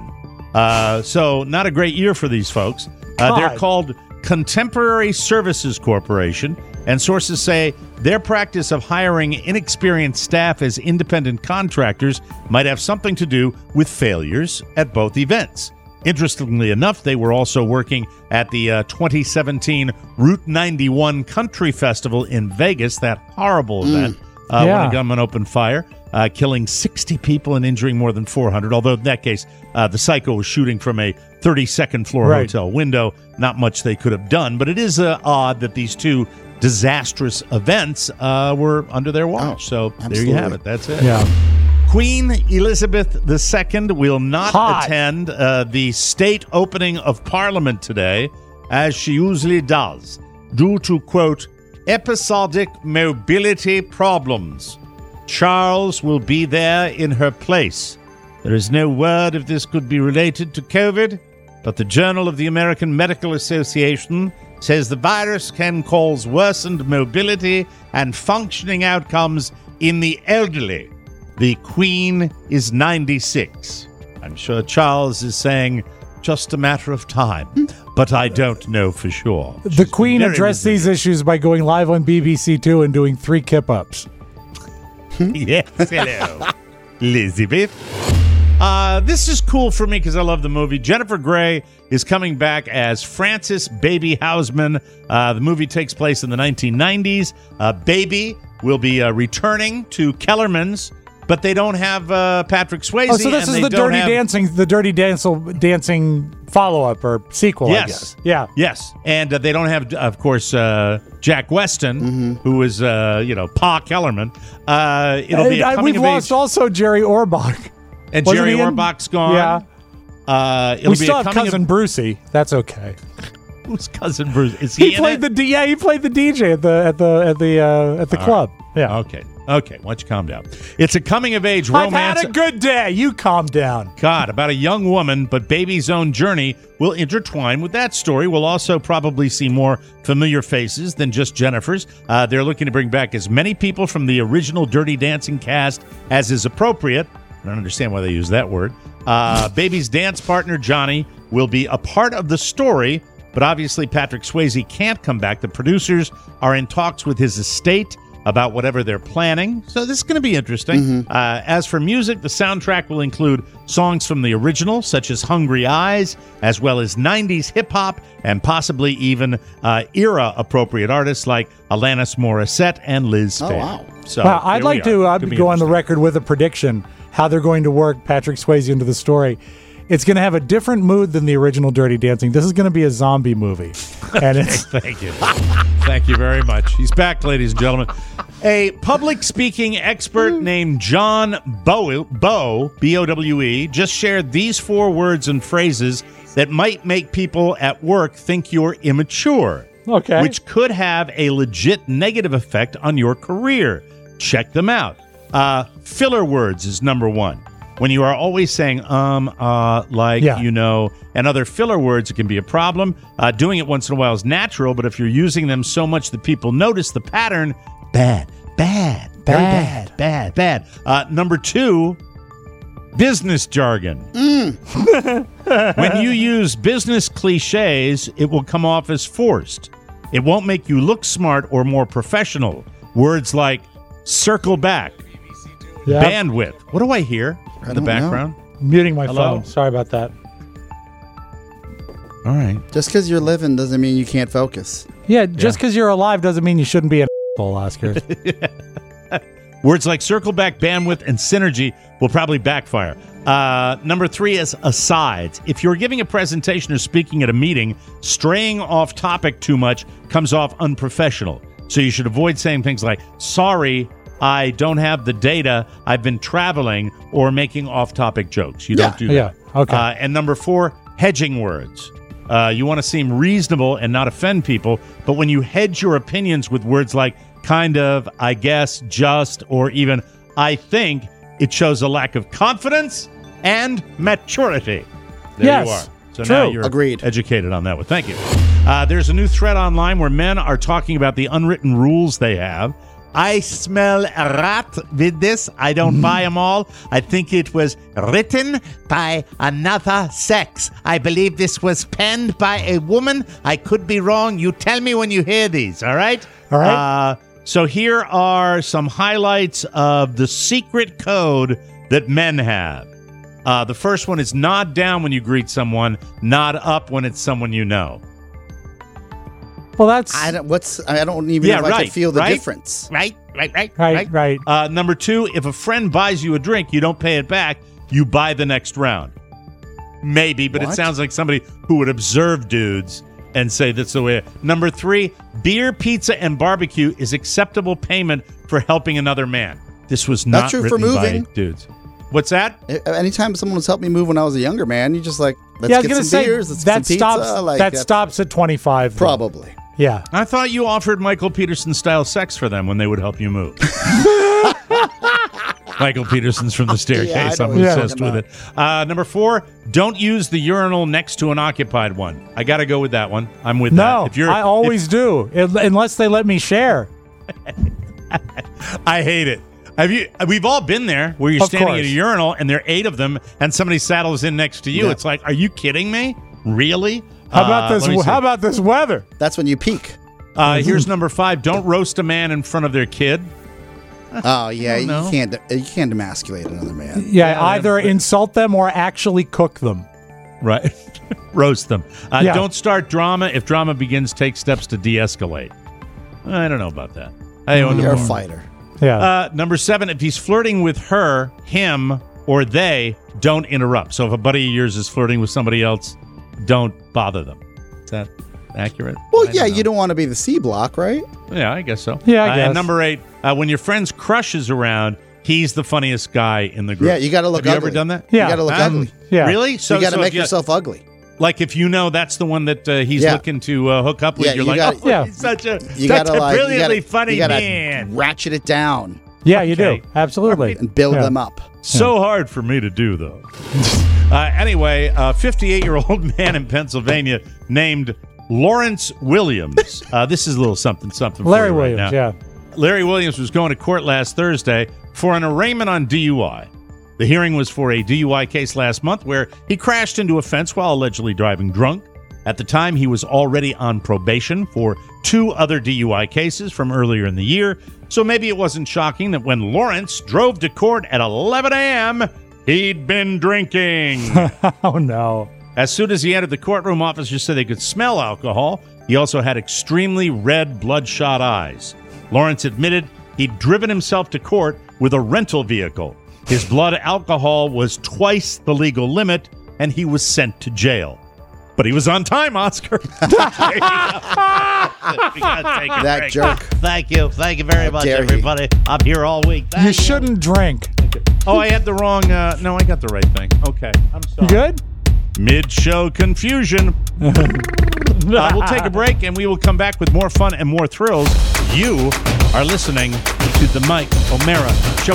So not a great year for these folks. They're called Contemporary Services Corporation, and sources say their practice of hiring inexperienced staff as independent contractors might have something to do with failures at both events. Interestingly enough, they were also working at the 2017 Route 91 Country Festival in Vegas, that horrible event when a gunman opened fire, killing 60 people and injuring more than 400, although in that case, the psycho was shooting from a 32nd floor hotel window. Not much they could have done, but it is odd that these two disastrous events were under their watch. So there you have it. That's it. Yeah. Queen Elizabeth II will not attend the state opening of Parliament today, as she usually does, due to, quote, episodic mobility problems. Charles will be there in her place. There is no word if this could be related to COVID, but the Journal of the American Medical Association says the virus can cause worsened mobility and functioning outcomes in the elderly. The Queen is 96. I'm sure Charles is saying just a matter of time, but I don't know for sure. The Queen addressed these issues by going live on BBC Two and doing 3 kip-ups. Yes, hello, Elizabeth. This is cool for me because I love the movie. Jennifer Grey is coming back as Frances Baby Houseman. The movie takes place in the 1990s. Baby will be returning to Kellerman's, but they don't have Patrick Swayze. Oh, so this is the Dirty Dancing follow-up or sequel, I guess. Yeah. Yes. And they don't have, of course, Jack Weston, who is, Pa Kellerman. It'll be a we've lost also Jerry Orbach. And Jerry Orbach's gone. Yeah. We still have Cousin Brucey. That's okay. Who's Cousin Bruce? Is he played the DJ at the club. Yeah. Okay. Okay, why don't you calm down? It's a coming-of-age I've romance. had a good day. You calm down. God, about a young woman, but baby's own journey will intertwine with that story. We'll also probably see more familiar faces than just Jennifer's. They're looking to bring back as many people from the original Dirty Dancing cast as is appropriate. I don't understand why they use that word. Baby's dance partner, Johnny, will be a part of the story, but obviously Patrick Swayze can't come back. The producers are in talks with his estate about whatever they're planning. So this is going to be interesting. As for music, the soundtrack will include songs from the original, such as Hungry Eyes, as well as 90s hip-hop, and possibly even era-appropriate artists like Alanis Morissette and Liz Fair. Oh, wow. So Well, I'd like to go on the interesting. record with a prediction how they're going to work Patrick Swayze into the story. It's going to have a different mood than the original Dirty Dancing. This is going to be a zombie movie. And it's Thank you. Thank you very much. He's back, ladies and gentlemen. A public speaking expert named John Bowe, B-O-W-E, just shared these 4 words and phrases that might make people at work think you're immature. okay. Which could have a legit negative effect on your career. Check them out. Filler words is number 1. When you are always saying, like, Yeah. and other filler words, it can be a problem. Doing it once in a while is natural, but if you're using them so much that people notice the pattern, bad. Very bad. Number 2, business jargon. When you use business cliches, it will come off as forced. It won't make you look smart or more professional. Words like circle back, Yeah. bandwidth. What do I hear in the don't know. background? Muting my Hello? phone. Sorry about that. All right. Just because you're living doesn't mean you can't focus. Yeah, just because you're alive doesn't mean you shouldn't be an asshole, Oscar. Words like circle back, bandwidth, and synergy will probably backfire. Number 3 is asides. If you're giving a presentation or speaking at a meeting, straying off topic too much comes off unprofessional. So you should avoid saying things like, sorry, I don't have the data, I've been traveling, or making off-topic jokes. You don't do that. Yeah, okay. And number 4, hedging words. You want to seem reasonable and not offend people, but when you hedge your opinions with words like kind of, I guess, just, or even I think, it shows a lack of confidence and maturity. There Yes, you are. So true. now you're Agreed. educated on that one. Thank you. There's a new thread online where men are talking about the unwritten rules they have. I smell a rat with this. I don't buy them all. I think it was written by another sex. I believe this was penned by a woman. I could be wrong. You tell me when you hear these, all right? All right. So here are some highlights of the secret code that men have. The first one is nod down when you greet someone, nod up when it's someone you know. Well, that's I don't even know if I can feel the right? difference. Right. right. Number 2, if a friend buys you a drink, you don't pay it back, you buy the next round. Maybe, but it What? sounds like somebody who would observe dudes and say that's the way. Number 3, beer, pizza, and barbecue is acceptable payment for helping another man. This was not That's true for written moving. by dudes. What's that? Anytime someone was helping me move when I was a younger man, you just like, let's I was get gonna some say beers, let's that get some pizza. stops. Like, that that's stops at 25. though. probably. Yeah. I thought you offered Michael Peterson style sex for them when they would help you move. Michael Peterson's from the staircase. Yeah, I know I'm what you're obsessed talking with it. Number 4, don't use the urinal next to an occupied one. I got to go with that one. I'm with No, that. I always do, unless they let me share. I hate it. We've all been there where you're Of standing at course. a urinal and there are 8 of them and somebody saddles in next to you. Yeah. It's like, are you kidding me? Really? How about let me this? see. How about this weather? That's when you peak. Here's number 5. Don't roast a man in front of their kid. Oh yeah, you know. can't emasculate another man. Yeah, either insult them or actually cook them. Right. Roast them. Yeah. Don't start drama. If drama begins, take steps to de-escalate. I don't know about that. I don't You're a know. fighter. Yeah. Number 7, if he's flirting with her, him, or they, don't interrupt. So if a buddy of yours is flirting with somebody else, don't bother them. Is that accurate? Well, I yeah, don't know. you don't want to be the C block, right? Yeah, I guess so. Yeah, I guess. And number 8, when your friend's crush is around, he's the funniest guy in the group. Yeah, you got to look Have ugly. you ever done that? Yeah. You got to look ugly. Yeah. Really? So you got to so make if you- yourself ugly. Like if you know that's the one that he's Yeah. looking to hook up with, Yeah, you're you like, gotta- oh, Yeah. he's such a You got to like brilliantly funny you gotta man. ratchet it down. Yeah, you Okay. do. Absolutely. and build Yeah. them up. So hard for me to do, though. Anyway, a 58-year-old man in Pennsylvania named Lawrence Williams. This is a little something for Larry you right Williams, now. yeah. Larry Williams was going to court last Thursday for an arraignment on DUI. The hearing was for a DUI case last month where he crashed into a fence while allegedly driving drunk. At the time, he was already on probation for 2 other DUI cases from earlier in the year, so maybe it wasn't shocking that when Lawrence drove to court at 11 a.m., he'd been drinking. Oh, no. As soon as he entered the courtroom, officers said they could smell alcohol. He also had extremely red, bloodshot eyes. Lawrence admitted he'd driven himself to court with a rental vehicle. His blood alcohol was twice the legal limit, and he was sent to jail. But he was on time, Oscar. That jerk. Thank you very much, dare he. everybody. I'm here all week. Thank You shouldn't drink. Oh, I had the wrong... no, I got the right thing. Okay, I'm sorry. You good? Mid-show confusion. We'll take a break, and we will come back with more fun and more thrills. You are listening to the Mike O'Mara Show.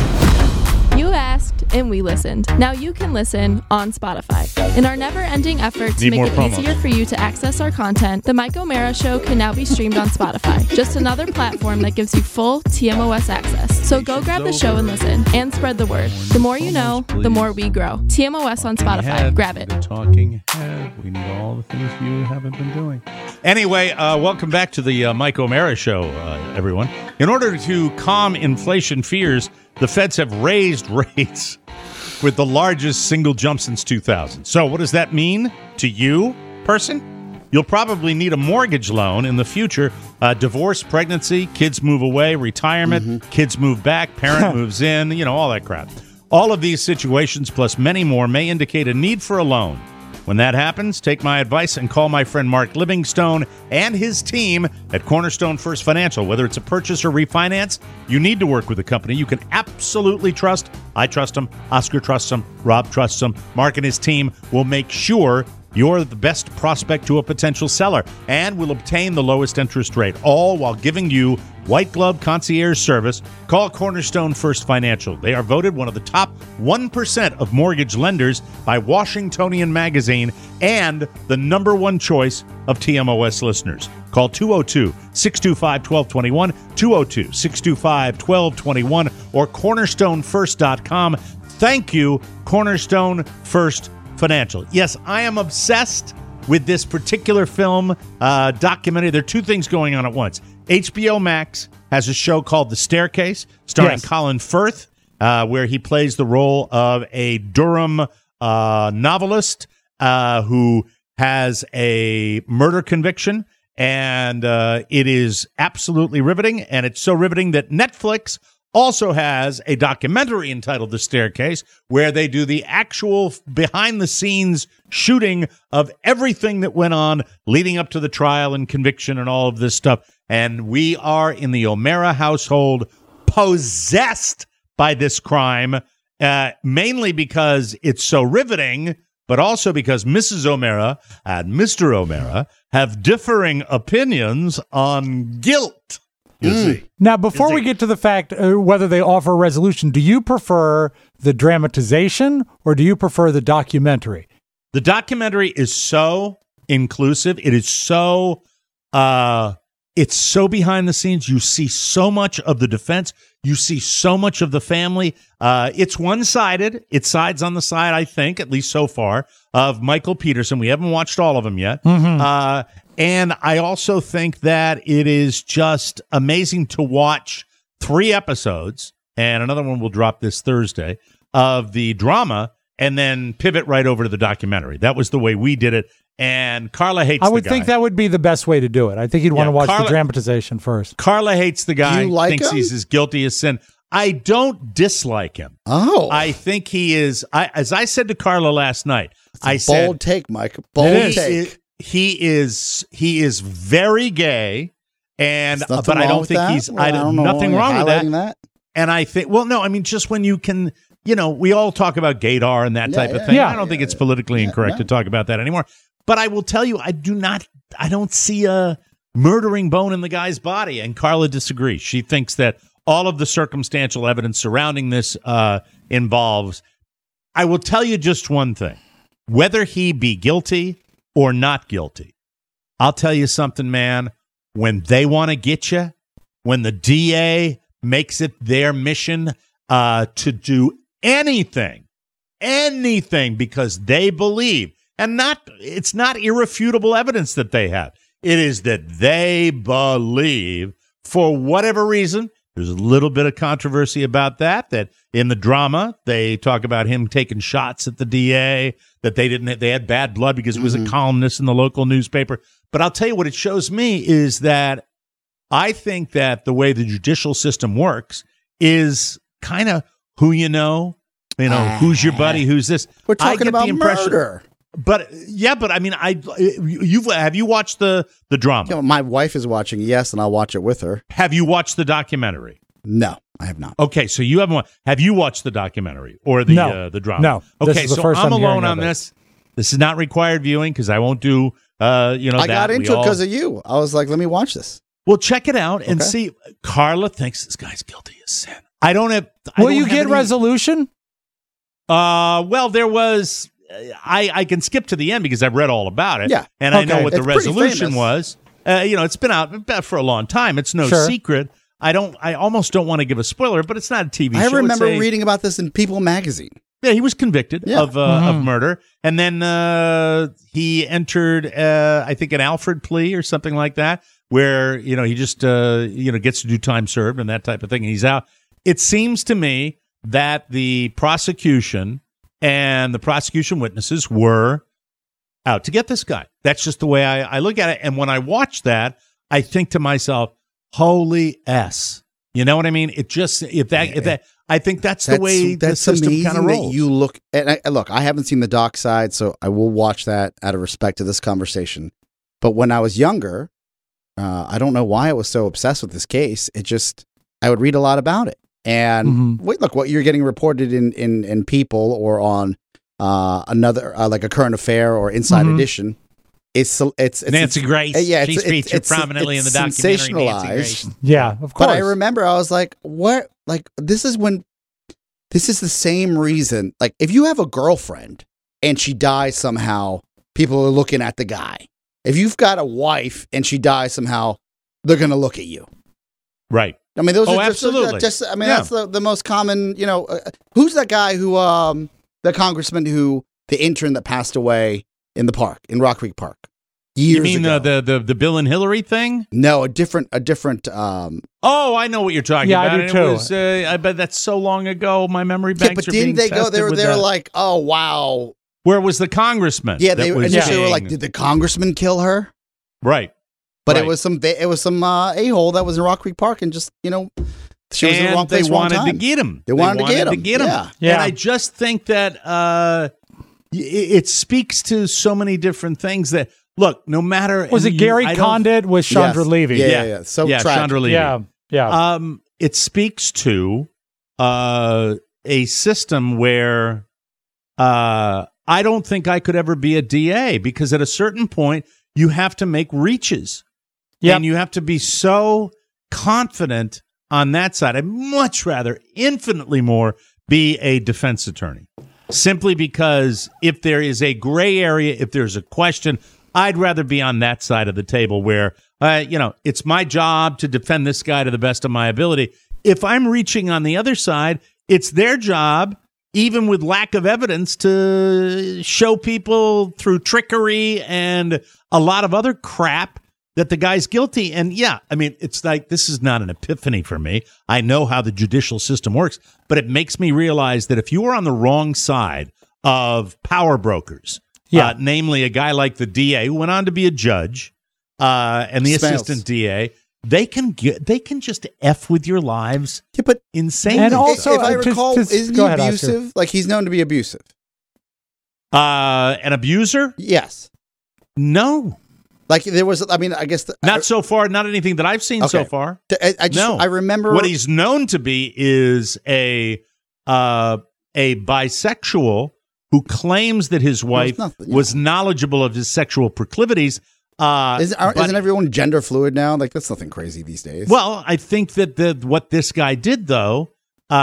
You asked, and we listened. Now you can listen on Spotify. In our never-ending effort to Need make more it promos. easier for you to access our content, The Mike O'Mara Show can now be streamed on Spotify. Just another platform that gives you full TMOS access. So go grab the show and listen, and spread the word. The more you know, the more we grow. TMOS on Spotify. Grab it. The talking head. We need all the things you haven't been doing. Anyway, welcome back to the Mike O'Mara Show, everyone. In order to calm inflation fears, the feds have raised rates with the largest single jump since 2000. So what does that mean to you, person? You'll probably need a mortgage loan in the future. Divorce, pregnancy, kids move away, retirement, kids move back, parent moves in, all that crap. All of these situations, plus many more, may indicate a need for a loan. When that happens, take my advice and call my friend Mark Livingstone and his team at Cornerstone First Financial. Whether it's a purchase or refinance, you need to work with a company you can absolutely trust. I trust them. Oscar trusts them. Rob trusts them. Mark and his team will make sure you're the best prospect to a potential seller and will obtain the lowest interest rate, all while giving you white glove concierge service. Call Cornerstone First Financial. They are voted one of the top 1% of mortgage lenders by Washingtonian Magazine and the #1 choice of TMOS listeners. Call 202-625-1221, 202-625-1221, or cornerstonefirst.com. Thank you, Cornerstone First Financial. Yes, I am obsessed with this particular film documentary. There are 2 things going on at once. HBO Max has a show called The Staircase, starring Colin Firth, where he plays the role of a Durham novelist who has a murder conviction, and it is absolutely riveting, and it's so riveting that Netflix also has a documentary entitled The Staircase, where they do the actual behind-the-scenes shooting of everything that went on leading up to the trial and conviction and all of this stuff. And we are, in the O'Mara household, possessed by this crime, mainly because it's so riveting, but also because Mrs. O'Mara and Mr. O'Mara have differing opinions on guilt. You see. Now, before we get to the fact whether they offer a resolution, do you prefer the dramatization or do you prefer the documentary? The documentary is so inclusive. It is so it's so behind the scenes. You see so much of the defense. You see so much of the family. It's one-sided. It sides on the side, I think, at least so far, of Michael Peterson. We haven't watched all of them yet. And I also think that it is just amazing to watch 3 episodes, and another one will drop this Thursday, of the drama, and then pivot right over to the documentary. That was the way we did it, and Carla hates the guy. I would think that would be the best way to do it. I think you'd want to watch the dramatization first. Carla hates the guy, Do you like thinks him? he's as guilty as sin. I don't dislike him. Oh. I think he is, as I said to Carla last night, I Bold said, take, Mike. Bold take. he is very gay, and There's nothing but I wrong don't with think that? he's Well, I don't know nothing why wrong you're with highlighting that. And I think, well, no, I mean, just when you can, we all talk about gaydar and that type of thing. I don't think it's politically incorrect to talk about that anymore. But I will tell you, I don't see a murdering bone in the guy's body. And Carla disagrees. She thinks that all of the circumstantial evidence surrounding this involves. I will tell you just one thing. Whether he be guilty or not guilty, I'll tell you something, man. When they want to get you, when the DA makes it their mission to do anything because they believe, and it's not irrefutable evidence that they have. It is that they believe, for whatever reason. There's a little bit of controversy about that in the drama, they talk about him taking shots at the DA, that they had bad blood because he was a columnist in the local newspaper. But I'll tell you what it shows me is that I think that the way the judicial system works is kind of who you know, who's your buddy, who's this. We're talking about murder. But I mean, have you watched the drama? My wife is watching, yes, and I'll watch it with her. Have you watched the documentary? No, I have not. Okay, so you haven't. Have you watched the documentary or the drama? No. Okay, so I'm alone on this. This is not required viewing because I won't do. I got into it because of you. I was like, let me watch this. Well, check it out and see. Carla thinks this guy's guilty as sin. I don't have. Will you get resolution? Well, there was. I can skip to the end because I've read all about it. Yeah. And I know what the resolution was. It's been out for a long time. It's no secret. I almost don't want to give a spoiler, but it's not a TV show. I remember reading about this in People magazine. Yeah, he was convicted of murder. And then he entered, I think, an Alfred plea or something like that, where, he just, gets to do time served and that type of thing. And he's out. It seems to me that the prosecution and the prosecution witnesses were out to get this guy. That's just the way I look at it. And when I watch that, I think to myself, holy S. You know what I mean? It just, if that, I think that's the way the system kind of rolls. You look, and I haven't seen the doc side, so I will watch that out of respect to this conversation. But when I was younger, I don't know why I was so obsessed with this case. I would read a lot about it. And look, what you're getting reported in People or on another like a Current Affair or Inside Edition, it's Nancy Grace. She's featured prominently in the documentary. Sensationalized. Yeah, of course. But I remember I was like, what? Like this is the same reason. Like if you have a girlfriend and she dies somehow, people are looking at the guy. If you've got a wife and she dies somehow, they're going to look at you. Right. I mean, those are absolutely. that's the most common, who's that guy who, the congressman who, the intern that passed away in the park, in Rock Creek Park, years ago. You mean the Bill and Hillary thing? No, a different. Oh, I know what you're talking about. I do too. I bet that's so long ago. My memory banks but are didn't being they go? tested They were like, oh wow. Where was the congressman? Yeah, they were like, did the congressman kill her? Right. But it was some a-hole that was in Rock Creek Park and just, she was in the wrong place, they wanted to get him. They wanted to get him. Yeah. And I just think that it speaks to so many different things that, look, no matter... Was it Gary Condit with Chandra Levy? Yeah. So tragic. Chandra Levy. Yeah. It speaks to a system where I don't think I could ever be a DA because at a certain point, you have to make reaches. Yep. And you have to be so confident on that side. I'd much rather, infinitely more, be a defense attorney. Simply because if there is a gray area, if there's a question, I'd rather be on that side of the table where, it's my job to defend this guy to the best of my ability. If I'm reaching on the other side, it's their job, even with lack of evidence, to show people through trickery and a lot of other crap that the guy's guilty. And it's like, this is not an epiphany for me. I know how the judicial system works, but it makes me realize that if you are on the wrong side of power brokers, namely a guy like the DA who went on to be a judge, and the assistant DA, they can just F with your lives. Yeah, but insane. And also, if I recall, isn't he abusive? Oscar. Like he's known to be abusive. An abuser? Yes. No. Like there was, I guess not so far. Not anything that I've seen so far. I remember what he's known to be is a bisexual who claims that his wife was knowledgeable of his sexual proclivities. Isn't everyone gender fluid now? Like, that's nothing crazy these days. Well, I think that what this guy did, though,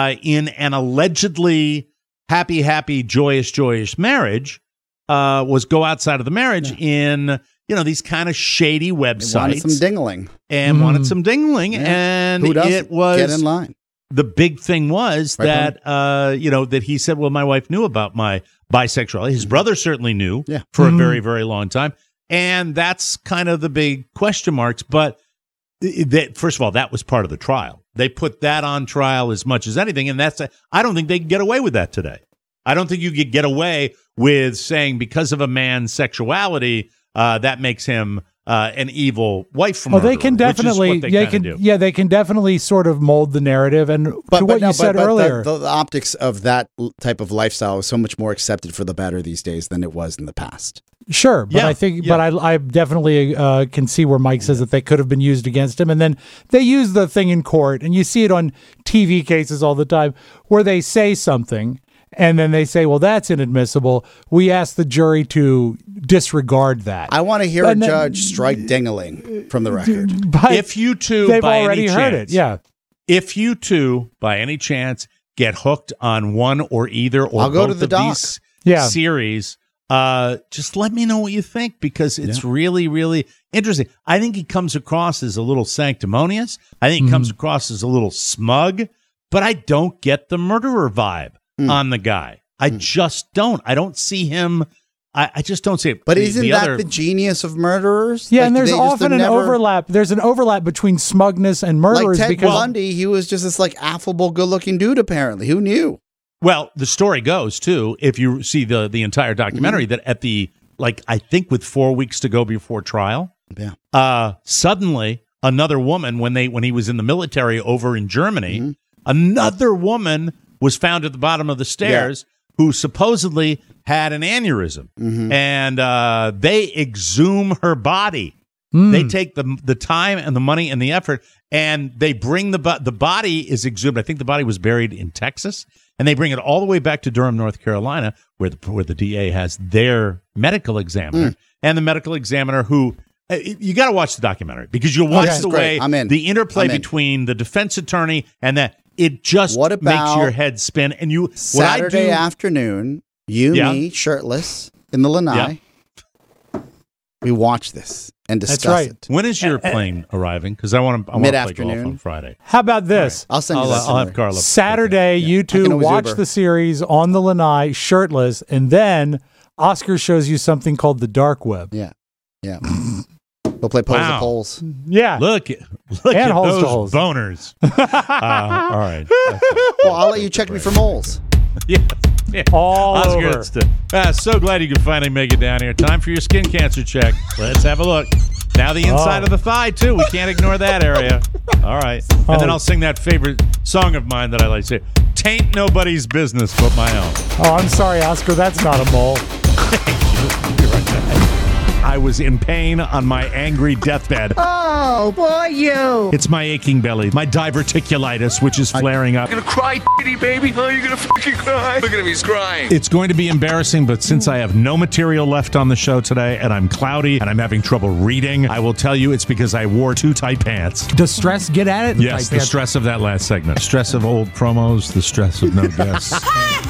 in an allegedly happy, joyous marriage, was go outside of the marriage in, these kind of shady websites. Wanted some dingling. And wanted some dingling. Yeah. And who doesn't? It was... Get in line. The big thing was that, that he said, well, my wife knew about my bisexuality. His brother certainly knew for a very, very long time. And that's kind of the big question marks. But first of all, that was part of the trial. They put that on trial as much as anything. And I don't think they can get away with that today. I don't think you could get away with saying because of a man's sexuality, that makes him an evil wife murderer. They can definitely, they can definitely sort of mold the narrative. And you said earlier, the optics of that type of lifestyle is so much more accepted for the better these days than it was in the past. Sure, but I definitely can see where Mike says that they could have been used against him, and then they use the thing in court, and you see it on TV cases all the time where they say something. And then they say, well, that's inadmissible. We ask the jury to disregard that. I want to hear a judge strike dingling from the record. If you two, they've already heard it. Yeah. If you two, by any chance, get hooked on one or either or I'll go both to the of these series, just let me know what you think, because it's really, really interesting. I think he comes across as a little sanctimonious. I think he comes across as a little smug, but I don't get the murderer vibe on the guy. I just don't. I don't see him. I just don't see it. But isn't that the genius of murderers? Yeah, and there's often an overlap. There's an overlap between smugness and murderers. Like Ted Bundy, he was just this affable, good-looking dude, apparently. Who knew? Well, the story goes, too, if you see the entire documentary, that at the, I think with 4 weeks to go before trial, suddenly another woman, when he was in the military over in Germany, another woman was found at the bottom of the stairs who supposedly had an aneurysm. And they exhume her body. They take the time and the money and the effort, and they bring the body is exhumed. I think the body was buried in Texas, and they bring it all the way back to Durham, North Carolina, where the DA has their medical examiner. And the medical examiner who... You got to watch the documentary, because you'll watch the interplay between the defense attorney and that. It just makes your head spin. And Saturday afternoon, me, shirtless, in the lanai, we watch this and discuss it. When is your plane arriving? Because I want to play golf on Friday. How about this? Right. I'll send you that. I'll have Carla. Saturday, you two watch the series on the lanai, shirtless, and then Oscar shows you something called the dark web. Yeah. We'll play Pose the Poles. Yeah. Look at those boners. All right. Well, I'll let you check me for moles. Yeah. All Oscar, over. So glad you could finally make it down here. Time for your skin cancer check. Let's have a look. Now the inside of the thigh, too. We can't ignore that area. All right. And then I'll sing that favorite song of mine that I like to say. Tain't nobody's business but my own. Oh, I'm sorry, Oscar. That's not a mole. You're right. I was in pain on my angry deathbed. Oh, boy, you. It's my aching belly, my diverticulitis, which is flaring up. You're gonna cry, baby. Oh, you're gonna fucking cry. Look at him, he's crying. It's going to be embarrassing, but since I have no material left on the show today, and I'm cloudy, and I'm having trouble reading, I will tell you it's because I wore too tight pants. Does stress get at it? Yes, the stress of that last segment. Stress of old promos, the stress of no guests.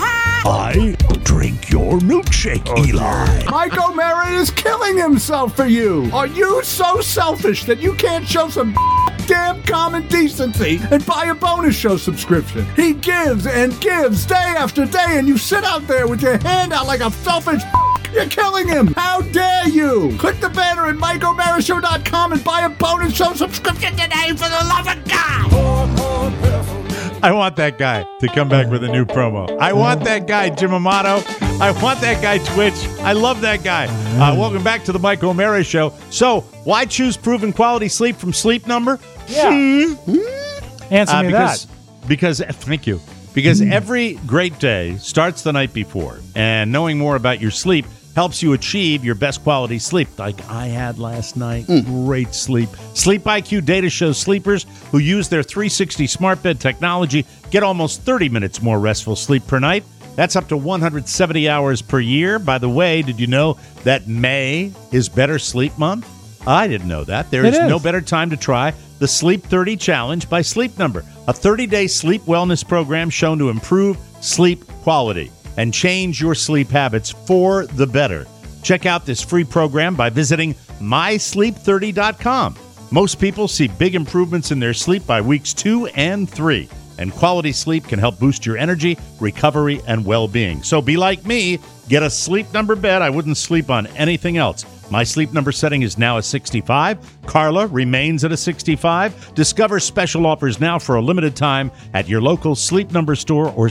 I drink your milkshake, Eli. Mike O'Mara is killing himself for you. Are you so selfish that you can't show some damn common decency and buy a bonus show subscription? He gives and gives day after day, and you sit out there with your hand out like a selfish You're killing him. How dare you? Click the banner at MikeO'MaraShow.com and buy a bonus show subscription today, for the love of God. I want that guy to come back with a new promo. I want that guy, Jim Amato. I want that guy, Twitch. I love that guy. Welcome back to the Mike O'Mara Show. So, why choose proven quality sleep from Sleep Number? Yeah. Answer me that. Because, thank you. Because every great day starts the night before. And knowing more about your sleep helps you achieve your best quality sleep, like I had last night. Great sleep. Sleep IQ data shows sleepers who use their 360 smart bed technology get almost 30 minutes more restful sleep per night. That's up to 170 hours per year. By the way, did you know that May is Better Sleep Month? I didn't know that. There It is no is. better time to try the Sleep 30 Challenge by Sleep Number, a 30-day sleep wellness program shown to improve sleep quality and change your sleep habits for the better. Check out this free program by visiting mysleep30.com. Most people see big improvements in their sleep by weeks 2 and 3, and quality sleep can help boost your energy, recovery, and well-being. So be like me, get a Sleep Number bed. I wouldn't sleep on anything else. My Sleep Number setting is now a 65. Carla remains at a 65. Discover special offers now for a limited time at your local Sleep Number store or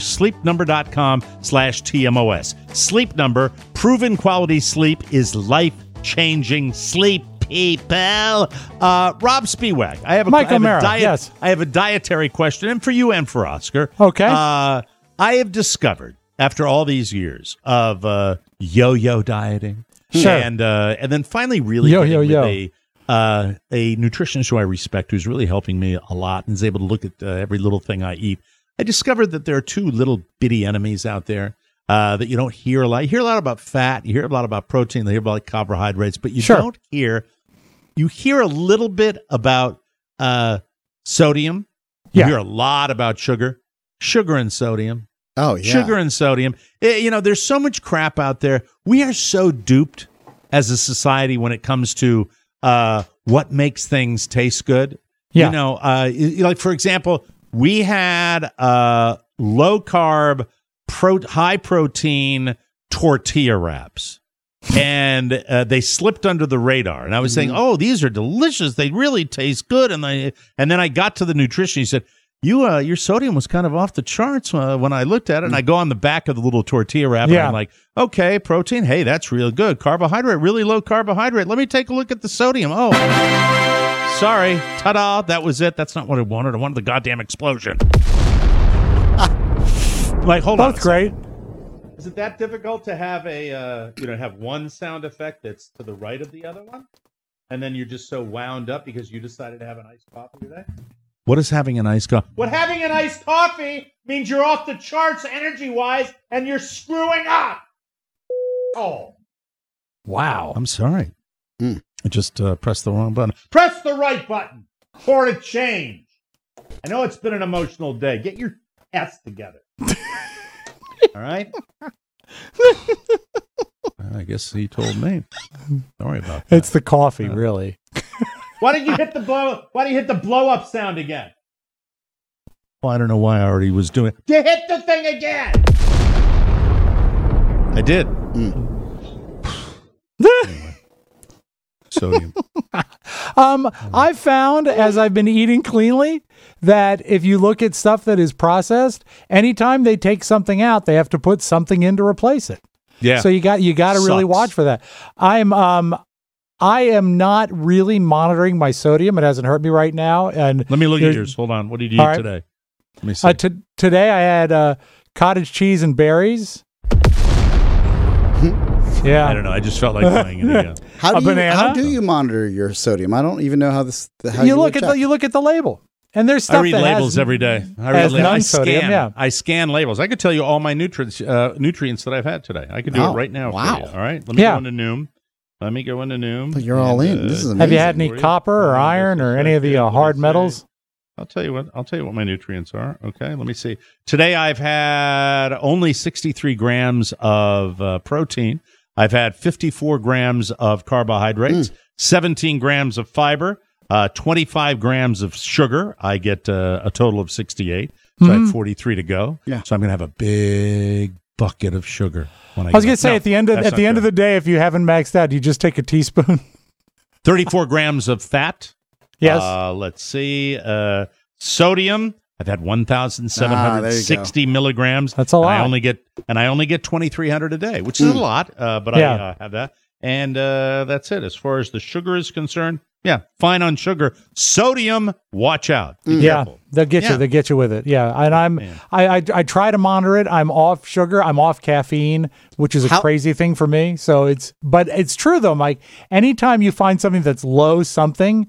sleepnumber.com/TMOS. Sleep Number, proven quality sleep is life-changing sleep, people. Rob Spiewak, I have a Mike O'Mara, yes. I have a dietary question, and for you and for Oscar. Okay. I have discovered, after all these years of yo-yo dieting, Sure. and then finally really getting with a nutritionist who I respect, who's really helping me a lot and is able to look at every little thing I eat. I discovered that there are two little bitty enemies out there that you don't hear a lot. You hear a lot about fat, you hear a lot about protein, you hear about carbohydrates, but you don't hear. You hear a little bit about sodium. You hear a lot about sugar and sodium. Oh, yeah. Sugar and sodium. There's so much crap out there. We are so duped as a society when it comes to what makes things taste good. Yeah. Like, for example, we had low-carb, high-protein tortilla wraps. And they slipped under the radar. And I was saying, oh, these are delicious. They really taste good. And then I got to the nutrition. He said, your sodium was kind of off the charts when I looked at it. And I go on the back of the little tortilla wrap, and I'm like, okay, protein, hey, that's real good. Carbohydrate, really low carbohydrate. Let me take a look at the sodium. Oh, sorry. Ta-da, that was it. That's not what I wanted. I wanted the goddamn explosion. Like, hold on. Both great. Is it that difficult to have have one sound effect that's to the right of the other one? And then you're just so wound up because you decided to have an iced coffee today? What is having an iced coffee? What having an iced coffee means you're off the charts energy-wise and you're screwing up. Oh. Wow. I'm sorry. I just pressed the wrong button. Press the right button for a change. I know it's been an emotional day. Get your ass together. All right? I guess he told me. Sorry about that. It's the coffee, really. Why did you hit the blow up sound again? Well, I don't know why I already was doing it. You hit the thing again. I did. Anyway. Sodium. I found, as I've been eating cleanly, that if you look at stuff that is processed, anytime they take something out, they have to put something in to replace it. Yeah. So you got to really watch for that. I am not really monitoring my sodium. It hasn't hurt me right now. And let me look at yours. Hold on. What did you eat today? Let me see. Today I had cottage cheese and berries. Yeah. I don't know. I just felt like playing it again. How do you monitor your sodium? I don't even know how this. You look at the label, and there's stuff. I read labels every day. I scan labels. I could tell you all my nutrients that I've had today. I could do it right now. Wow. For you. All right. Let me go into Noom. But you're all in. This is amazing. Have you had any copper or iron or any of the hard metals? I'll tell you what my nutrients are. Okay, let me see. Today I've had only 63 grams of protein. I've had 54 grams of carbohydrates, 17 grams of fiber, 25 grams of sugar. I get a total of 68. So I have 43 to go. Yeah. So I'm going to have a big bucket of sugar. I was going to say, at the end of the day, if you haven't maxed out, you just take a teaspoon. 34 grams of fat. Yes. Let's see. Sodium. I've had 1,760 milligrams. That's a lot. I only get 2,300 a day, which is a lot. But I have that, and that's it. As far as the sugar is concerned, fine on sugar. Sodium, watch out. Be careful. They'll get you. They get you with it. Yeah, and I try to monitor it. I'm off sugar. I'm off caffeine, which is a crazy thing for me. But it's true though, Mike. Anytime you find something that's low something,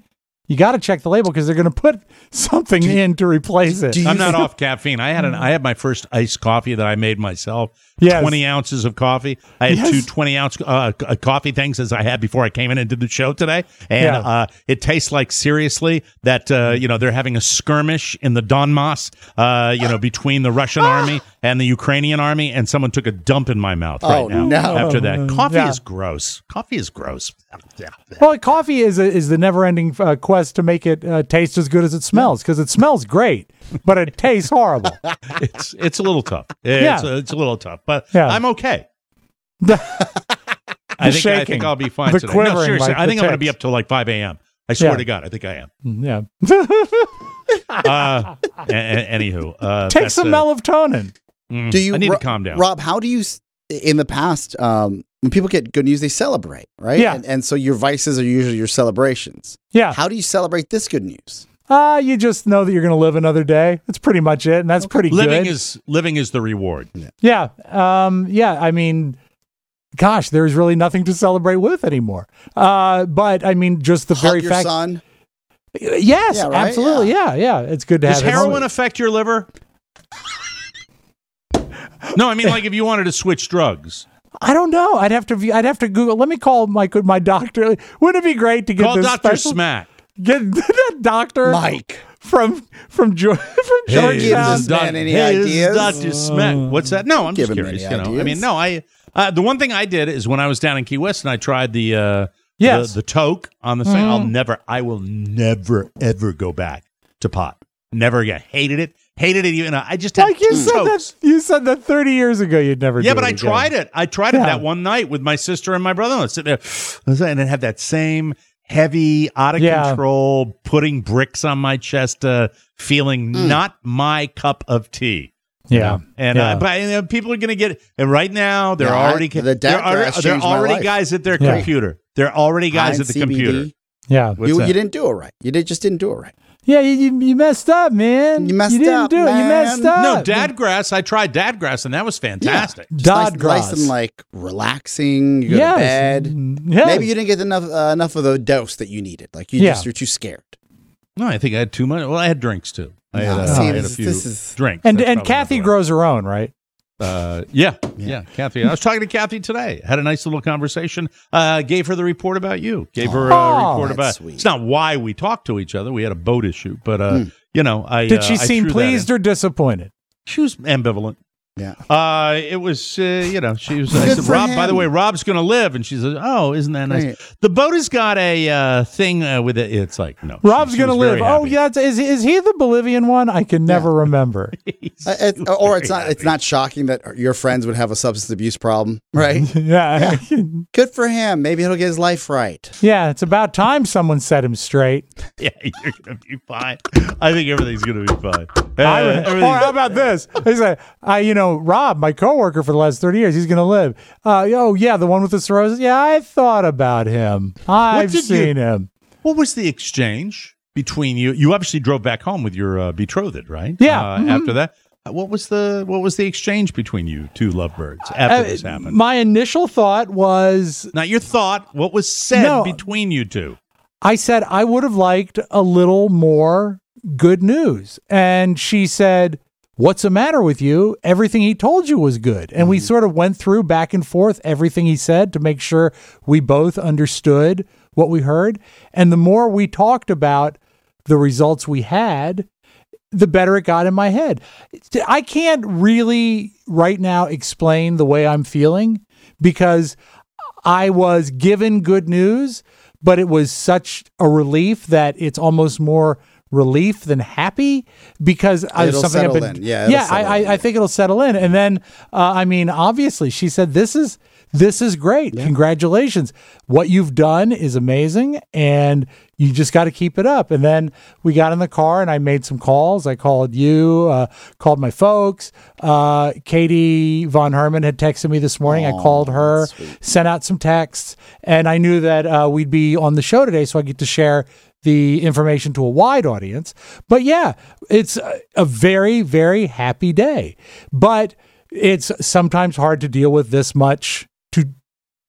you got to check the label because they're going to put something in to replace it. I'm not off caffeine. I had my first iced coffee that I made myself. Yes. 20 ounces of coffee. I had two 20-ounce coffee things as I had before I came in and did the show today. And it tastes like, seriously, that they're having a skirmish in the Donbass, between the Russian army and the Ukrainian army, and someone took a dump in my mouth right now after that. Coffee is gross. Coffee is gross. Well, coffee is the never-ending quest to make it taste as good as it smells, because it smells great, but it tastes horrible. It's a little tough. It's a little tough, but I'm okay. I think I'll be fine today. No, seriously, I think I'm going to be up till like 5 a.m. I swear to God, I think I am. Yeah. Anywho, take some melatonin. Do you? I need to calm down, Rob. How do you? In the past, when people get good news, they celebrate, right? Yeah. And so your vices are usually your celebrations. Yeah. How do you celebrate this good news? You just know that you're going to live another day. That's pretty much it, and that's pretty good. Living is the reward. Yeah. I mean, gosh, there's really nothing to celebrate with anymore. But I mean, just the very your fact. son. Yes, Yeah, right? absolutely. Yeah. It's good to Does have. heroin affect your liver? No, I mean, like if you wanted to switch drugs. I don't know. I'd have to Google. Let me call my doctor. Wouldn't it be great to get Call this Dr. special? Smack. Get that doctor Mike from Georgetown. Don't give this man any ideas. Dr. Smack. What's that? No, I'm just Give him curious. any ideas. I mean, no, the one thing I did is when I was down in Key West and I tried the toke on the thing. I will never ever go back to pot. Never again. Hated it. Even I just had like you said that. You said that 30 years ago. You'd never. Yeah, do but it I again. tried it. I tried it that one night with my sister and my brother-in-law. Sit there and it had that same heavy, out of control, putting bricks on my chest, feeling not my cup of tea. Yeah, but people are going to get it. And right now, they're already guys at their computer. They're already guys at the computer. Yeah, you didn't do it right. Just didn't do it right. Yeah, you messed up, man. You messed didn't up, do it. man. You messed up. No, Dadgrass. I tried Dadgrass, and that was fantastic. Yeah. Nice and like relaxing. You go to bed. Yes. Maybe you didn't get enough of the dose that you needed. Like you're too scared. No, I think I had too much. Well, I had drinks too. I had a few drinks. And Kathy grows her own, right? Yeah, Kathy. I was talking to Kathy today. Had a nice little conversation. Gave her the report about you. Gave her a report about. Sweet. It's not why we talked to each other. We had a boat issue, but Did she seem pleased or disappointed? She was ambivalent. Yeah. It was, she was, I said, Rob, by the way, Rob's going to live. And she says, oh, isn't that nice? Right. The boat has got a thing with it. It's like, no. Rob's going to live. Oh, yeah. Is he the Bolivian one? I can never remember. It's not shocking that your friends would have a substance abuse problem, right? Yeah. Good for him. Maybe he'll get his life right. Yeah. It's about time someone set him straight. Yeah, you're going to be fine. I think everything's going to be fine. Or how about this? He said, Rob, my coworker for the last 30 years, he's going to live. The one with the cirrhosis. Yeah, I thought about him. I've seen him. What was the exchange between you? You obviously drove back home with your betrothed, right? Yeah. After that, what was the exchange between you two lovebirds after this happened? My initial thought was not your thought. What was said between you two? I said I would have liked a little more good news, and she said, what's the matter with you? Everything he told you was good. And we sort of went through back and forth everything he said to make sure we both understood what we heard. And the more we talked about the results we had, the better it got in my head. I can't really right now explain the way I'm feeling because I was given good news, but it was such a relief that it's almost more relief than happy because it'll settle in. I think it'll settle in. And then, obviously she said, this is great. Yeah. Congratulations. What you've done is amazing and you just got to keep it up. And then we got in the car and I made some calls. I called you, called my folks. Katie Von Herman had texted me this morning. I called her, sent out some texts, and I knew that we'd be on the show today, so I get to share the information to a wide audience. But yeah, it's a very, very happy day. But it's sometimes hard to deal with this much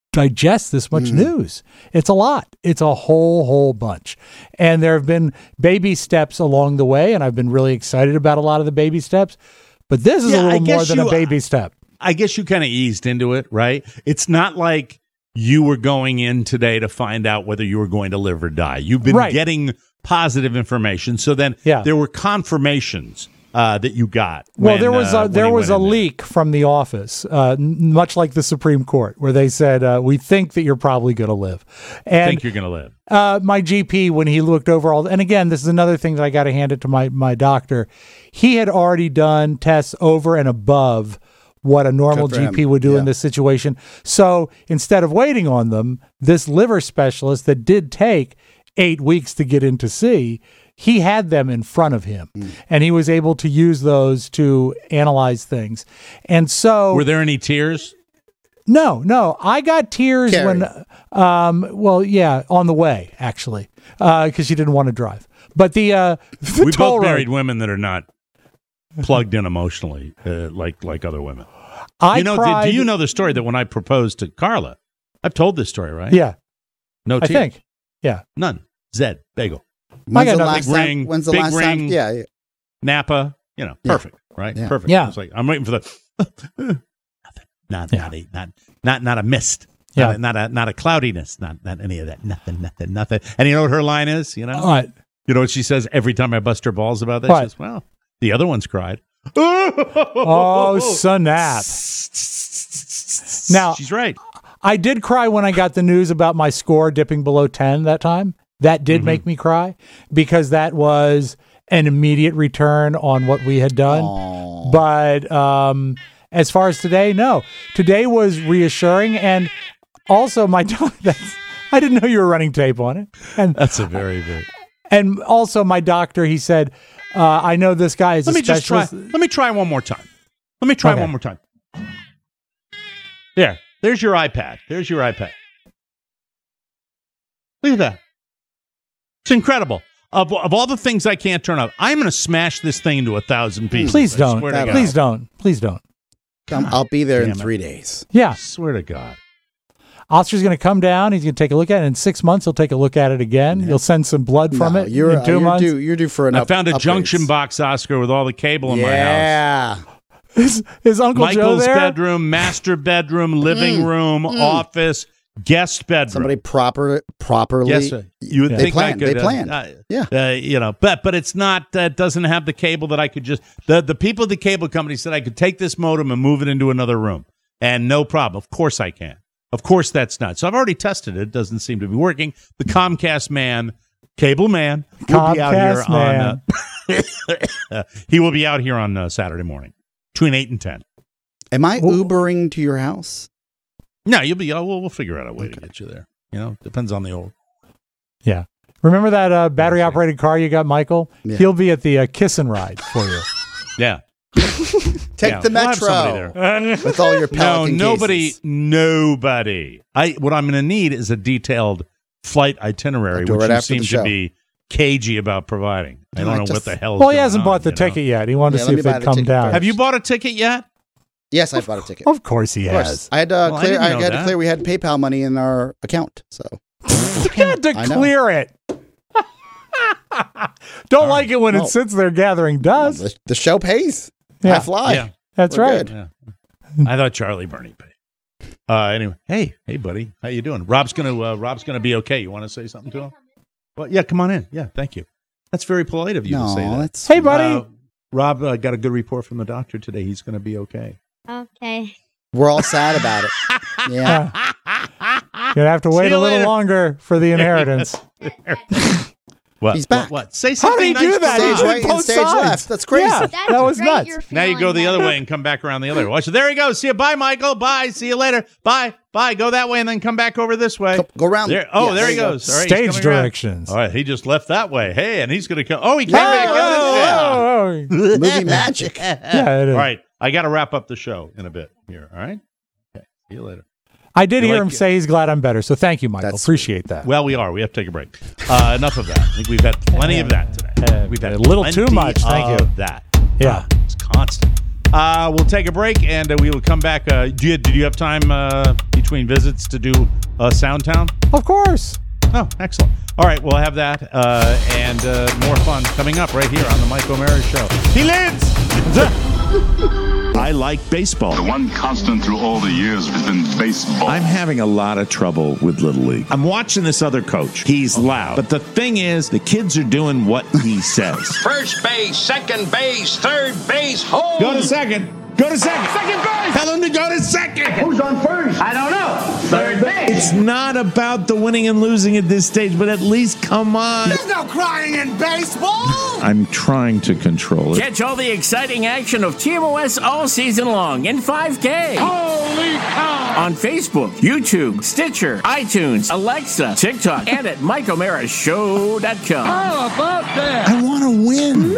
digest this much news. It's a lot. It's a whole bunch. And there have been baby steps along the way, and I've been really excited about a lot of the baby steps. But this is a little more than a baby step. I guess you kind of eased into it, right? It's not like you were going in today to find out whether you were going to live or die. You've been getting positive information. So then there were confirmations that you got. Well, there was a leak from the office, much like the Supreme Court, where they said, we think that you're probably going to live. And think you're going to live. My GP, when he looked over all, and again, this is another thing that I got to hand it to my doctor. He had already done tests over and above what a normal GP would do in this situation. So instead of waiting on them, this liver specialist that did take 8 weeks to get in to see, he had them in front of him, and he was able to use those to analyze things. And so, were there any tears? No. I got tears when, on the way actually, because she didn't want to drive. But we both married women that are not plugged in emotionally, like other women. Do you know the story that when I proposed to Carla, I've told this story, right? Yeah. No tears. I think. Yeah. None. Zed bagel. When's the last time? Yeah. Napa. Perfect. Right. Yeah. Perfect. Yeah. It's like I'm waiting for the nothing. Not a mist. Yeah. Not a cloudiness. Not any of that. Nothing. And you know what her line is? You know. What? You know what she says every time I bust her balls about that? What? She says, "Well, the other ones cried." Oh, snap! Now she's right. I did cry when I got the news about my score dipping below 10 that time. That did make me cry because that was an immediate return on what we had done. Aww. But as far as today, no. Today was reassuring, and also my I didn't know you were running tape on it. And that's a very big. And also my doctor, he said, I know this guy is a specialist. Let me try one more time. One more time. There's your iPad. Look at that. It's incredible. Of all the things I can't turn off, I'm going to smash this thing into 1,000 pieces. Please don't. Please don't. I'll be there in 3 days. Yeah. I swear to God. Oscar's going to come down. He's going to take a look at it. In 6 months, he'll take a look at it again. He'll send some blood from it. In 2 months. You're due for an I found a junction box, Oscar, with all the cable in my house. Yeah. Is Uncle Michael's Joe there? bedroom, master bedroom, living room, office, guest bedroom. Somebody properly. Yes, you would think I could. They plan. But it's not. Doesn't have the cable that I could just. The people at the cable company said I could take this modem and move it into another room, and no problem. Of course I can. Of course that's not. So I've already tested it. It doesn't seem to be working. The Comcast man, cable man, will be out here on. He will be out here on Saturday morning between 8 and 10. Am I Ubering to your house? No, you'll be. We'll figure out a way to get you there. Depends on the old. Yeah. Remember that battery operated car you got, Michael? Yeah. He'll be at the kiss and ride for you. Yeah. Take the Metro with all your Pelican cases. Nobody. What I'm going to need is a detailed flight itinerary, which you seem to be cagey about providing. I don't know what the hell. Well, he hasn't bought the ticket yet. He wanted to see if they'd come down. Have you bought a ticket yet? Yes, I bought a ticket. Of course he has. I had to clear. I had to clear. We had PayPal money in our account, so you had to clear it. Don't like it when it sits there gathering dust. The show pays. Yeah. I fly. Yeah. That's right. Yeah. I thought Charlie Burney paid. Anyway, hey, buddy, how you doing? Rob's gonna be okay. You want to say something to him? Well, yeah, come on in. Yeah, thank you. That's very polite of you to say that. Hey, buddy. Rob got a good report from the doctor today. He's going to be okay. Okay. We're all sad about it. Yeah. You're going to have to wait a little longer for the inheritance. What? He's back. What? Say something How did he do nice. that? Stage right and stage left. That's crazy. Yeah, that was nuts. Now you go the other way and come back around the other way. Watch it. There he goes. See you. Bye, Michael. Bye. See you later. Bye. Bye. Go that way and then come back over this way. Go around. There. Oh, there he goes. All right, stage directions. All right. He just left that way. Hey, and he's going to come. Oh, he came back in this way. Movie magic. Yeah, it is. All right. I got to wrap up the show in a bit here. All right. Okay. See you later. I did hear him say he's glad I'm better. So thank you, Michael. Appreciate that. Well, we are. We have to take a break. Enough of that. I think we've had plenty of that today. We've had a little too much. Thank you. That. Yeah. It's constant. We'll take a break, and we will come back. Did you have time between visits to do Soundtown? Of course. Oh, excellent. All right, we'll have that and more fun coming up right here on the Mike O'Mara Show. He lives! I like baseball. The one constant through all the years has been baseball. I'm having a lot of trouble with Little League. I'm watching this other coach. He's loud. But the thing is, the kids are doing what he says. First base, second base, third base, home. Go to second. Go to second. Second base. Tell him to go to second. Who's on first? I don't know. Third base. It's not about the winning and losing at this stage, but at least come on. There's no crying in baseball. I'm trying to control it. Catch all the exciting action of TMOS all season long in 5K. Holy cow. On Facebook, YouTube, Stitcher, iTunes, Alexa, TikTok, and at MikeO'MaraShow.com. How about that? I want to win.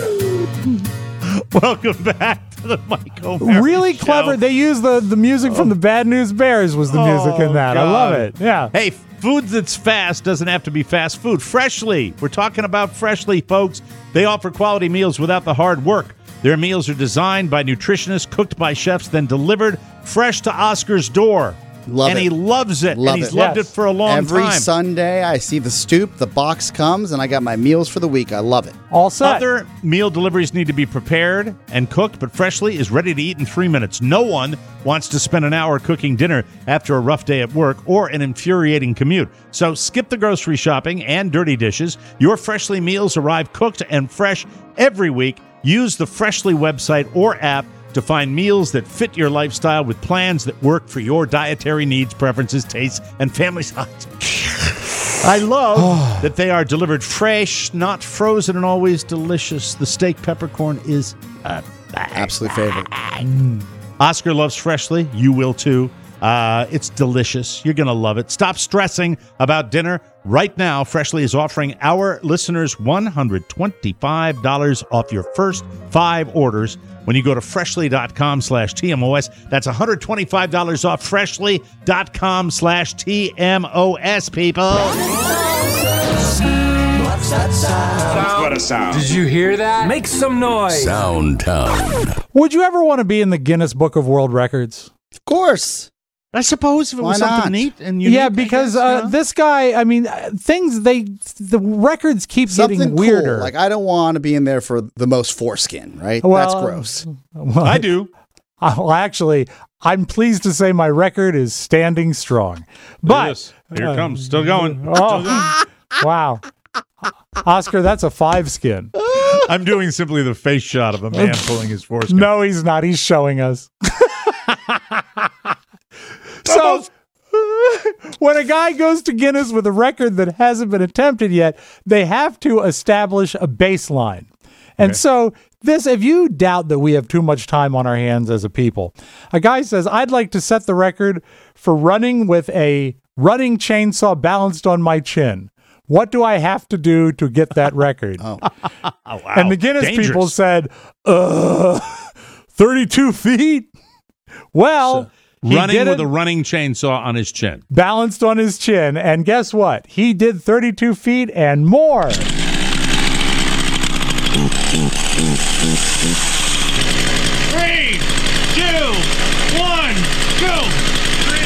Welcome back to the Mike O'Mara Really Show. clever. They used the music from the Bad News Bears was the music in that. God. I love it. Yeah. Hey, food that's fast doesn't have to be fast food. Freshly. We're talking about Freshly, folks. They offer quality meals without the hard work. Their meals are designed by nutritionists, cooked by chefs, then delivered fresh to Oscar's door. Love and it. he loves it. Love and he's it. loved it for a long Every time. Sunday, I see the stoop, the box comes, and I got my meals for the week. I love it. All set. Other meal deliveries need to be prepared and cooked, but Freshly is ready to eat in 3 minutes. No one wants to spend an hour cooking dinner after a rough day at work or an infuriating commute. So skip the grocery shopping and dirty dishes. Your Freshly meals arrive cooked and fresh every week. Use the Freshly website or app to find meals that fit your lifestyle with plans that work for your dietary needs, preferences, tastes, and family size. I love that they are delivered fresh, not frozen, and always delicious. The steak peppercorn is Absolute favorite. Oscar loves Freshly. You will too. It's delicious. You're going to love it. Stop stressing about dinner. Right now, Freshly is offering our listeners $125 off your first 5 orders when you go to freshly.com/TMOS. That's $125 off freshly.com/TMOS, people. What's that sound? What a sound. Did you hear that? Make some noise. Soundtown. Would you ever want to be in the Guinness Book of World Records? Of course. I suppose if it was Why something not? neat and unique. Yeah, because this guy, I mean, the records keep Something getting weirder. cool. Like, I don't want to be in there for the most foreskin, right? Well, That's gross. Well, I do. Well, actually, I'm pleased to say my record is standing strong. But It is. Here it comes. Still going. Oh, wow. Oscar, that's a 5 skin. I'm doing simply the face shot of a man pulling his foreskin. No, he's not. He's showing us. So, when a guy goes to Guinness with a record that hasn't been attempted yet, they have to establish a baseline. And so, if you doubt that we have too much time on our hands as a people, a guy says, I'd like to set the record for running with a running chainsaw balanced on my chin. What do I have to do to get that record? Wow. And the Guinness people said, 32 feet? Well, he running did with it a running chainsaw on his chin. balanced on his chin. And guess what? He did 32 feet and more. 3, 2, 1, go! 3,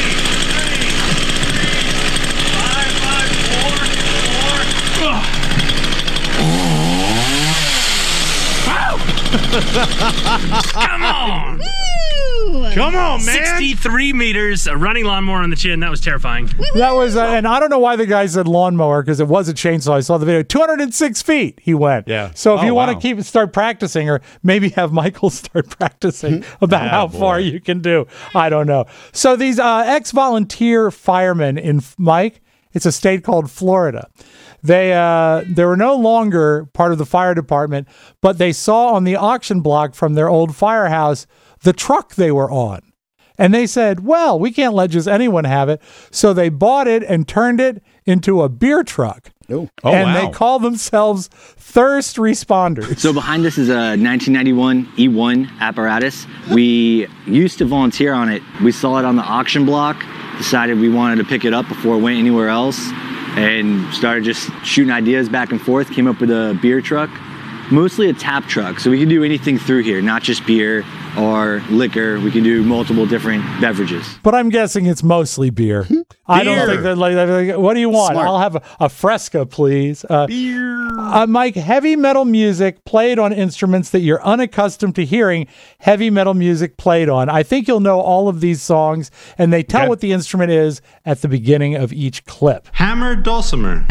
5, 4. Come on! Come on, man! 63 meters, a running lawnmower on the chin. That was terrifying. That was, and I don't know why the guy said lawnmower because it was a chainsaw. I saw the video. 206 feet he went. Yeah. So if you want wow. to start practicing, or maybe have Michael start practicing about how far you can do. I don't know. So these ex-volunteer firemen in Mike, it's a state called Florida. They were no longer part of the fire department, but they saw on the auction block from their old firehouse the truck they were on. And they said, well, we can't let just anyone have it. So they bought it and turned it into a beer truck. Oh, and they call themselves Thirst Responders. So behind us is a 1991 E1 apparatus. We used to volunteer on it. We saw it on the auction block, decided we wanted to pick it up before it went anywhere else, and started just shooting ideas back and forth, came up with a beer truck. mostly a tap truck, so we can do anything through here, not just beer or liquor. We can do multiple different beverages. But I'm guessing it's mostly beer. I don't think that. Like, what do you want? Smart. I'll have a Fresca, please. Beer. Mike, heavy metal music played on instruments that you're unaccustomed to hearing heavy metal music played on. I think you'll know all of these songs, and they tell what the instrument is at the beginning of each clip. Hammer dulcimer.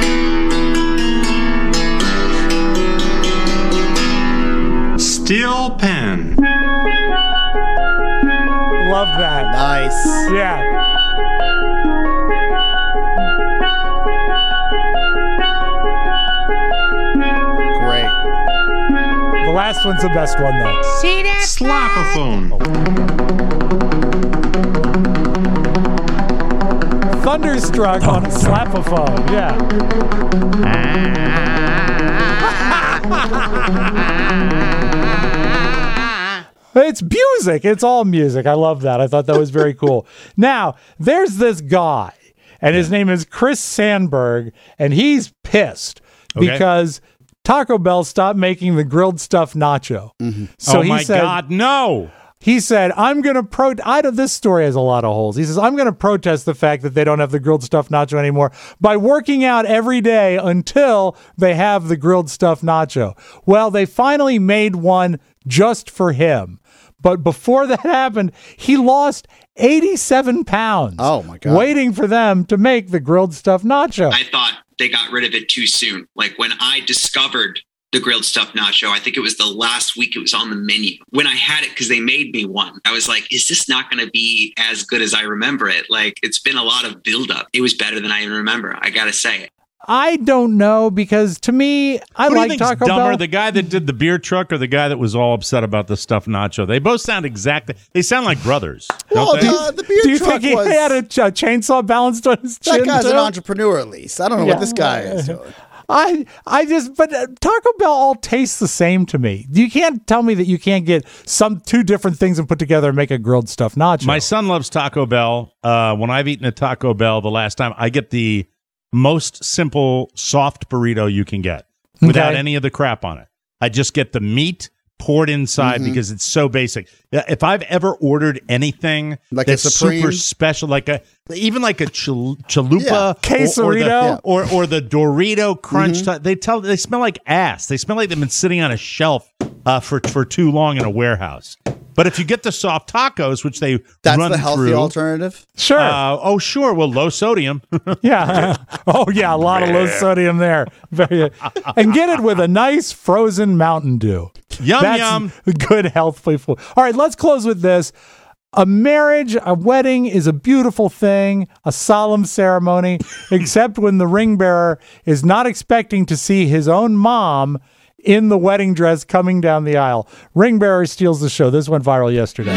Steel pen. Love that. Nice. Yeah. Great. The last one's the best one, though. See that? Slapophone. Thunderstruck on a slapophone. Yeah. It's music. It's all music. I love that. I thought that was very cool. Now, there's this guy, and his name is Chris Sandberg, and he's pissed because Taco Bell stopped making the grilled stuffed nacho. So he said, God, no. He said, I'm going to this story has a lot of holes. He says, I'm going to protest the fact that they don't have the grilled stuffed nacho anymore by working out every day until they have the grilled stuffed nacho. Well, they finally made one just for him. But before that happened, he lost 87 pounds. Oh, my God. Waiting for them to make the grilled stuffed nacho. I thought they got rid of it too soon. Like when I discovered the grilled stuffed nacho, I think it was the last week it was on the menu. When I had it, because they made me one, I was like, is this not going to be as good as I remember it? Like, it's been a lot of buildup. It was better than I even remember. I got to say it. I don't know, because to me, I like Taco dumber, Bell. the guy that did the beer truck or the guy that was all upset about the stuffed nacho? They both sound they sound like brothers. Well, don't they? the beer Do you truck think he was... had a chainsaw balanced on his chin? That guy's too? an entrepreneur, at least. I don't know what this guy is doing. But Taco Bell all tastes the same to me. You can't tell me that you can't get two different things and put together and make a grilled stuffed nacho. My son loves Taco Bell. When I've eaten a Taco Bell the last time, I get the most simple soft burrito you can get without any of the crap on it. I just get the meat poured inside because it's so basic. If I've ever ordered anything like that's a Supreme? super special, like a chalupa quesarito or the Dorito crunch, they smell like ass. They smell like they've been sitting on a shelf for too long in a warehouse. But if you get the soft tacos, which they That's run the healthy through, alternative? Sure. Sure. Well, low sodium. Yeah. Oh, yeah. A lot of low sodium there. And get it with a nice frozen Mountain Dew. Yum. Good, healthy food. All right, let's close with this. A marriage, a wedding is a beautiful thing, a solemn ceremony, except when the ring bearer is not expecting to see his own mom in the wedding dress coming down the aisle. Ring bearer steals the show. This went viral yesterday.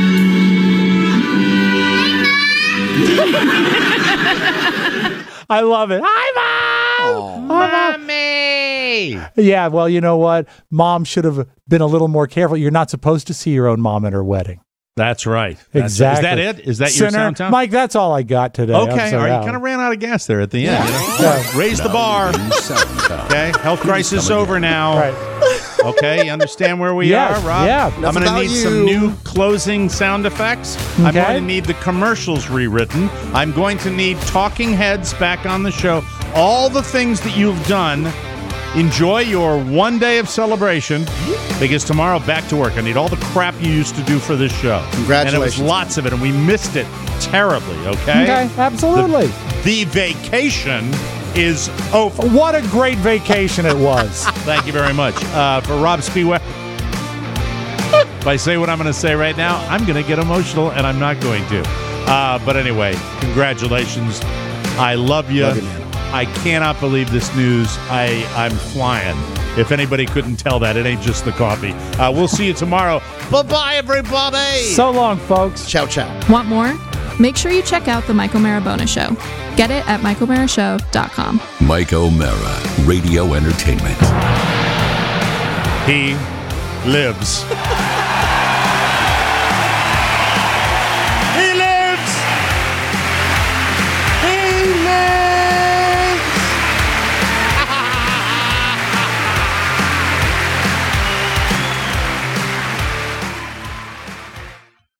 I love it. Hi, Mom! Mommy! Yeah, well, you know what? Mom should have been a little more careful. You're not supposed to see your own mom at her wedding. That's right. Exactly. Is that it? Is that your Sinner. soundtown? Mike, that's all I got today. Okay. All right. You kind of ran out of gas there at the end. Raise the bar. Okay. Health crisis over now. Right. Okay. You understand where we are, Rob? Yeah. I'm going to need some new closing sound effects. Okay. I'm going to need the commercials rewritten. I'm going to need talking heads back on the show. All the things that you've done. Enjoy your one day of celebration, because tomorrow back to work. I need all the crap you used to do for this show. Congratulations. And it was lots of it, and we missed it terribly, okay? Okay, absolutely. The vacation is over. What a great vacation it was. Thank you very much. For Rob Spiewak, if I say what I'm going to say right now, I'm going to get emotional, and I'm not going to. But anyway, congratulations. I love you. Love you, man. I cannot believe this news. I'm flying. If anybody couldn't tell that, it ain't just the coffee. We'll see you tomorrow. Bye-bye, everybody. So long, folks. Ciao, ciao. Want more? Make sure you check out the Mike O'Mara Bonus Show. Get it at MikeO'MaraShow.com. Mike O'Mara, Radio Entertainment. He lives.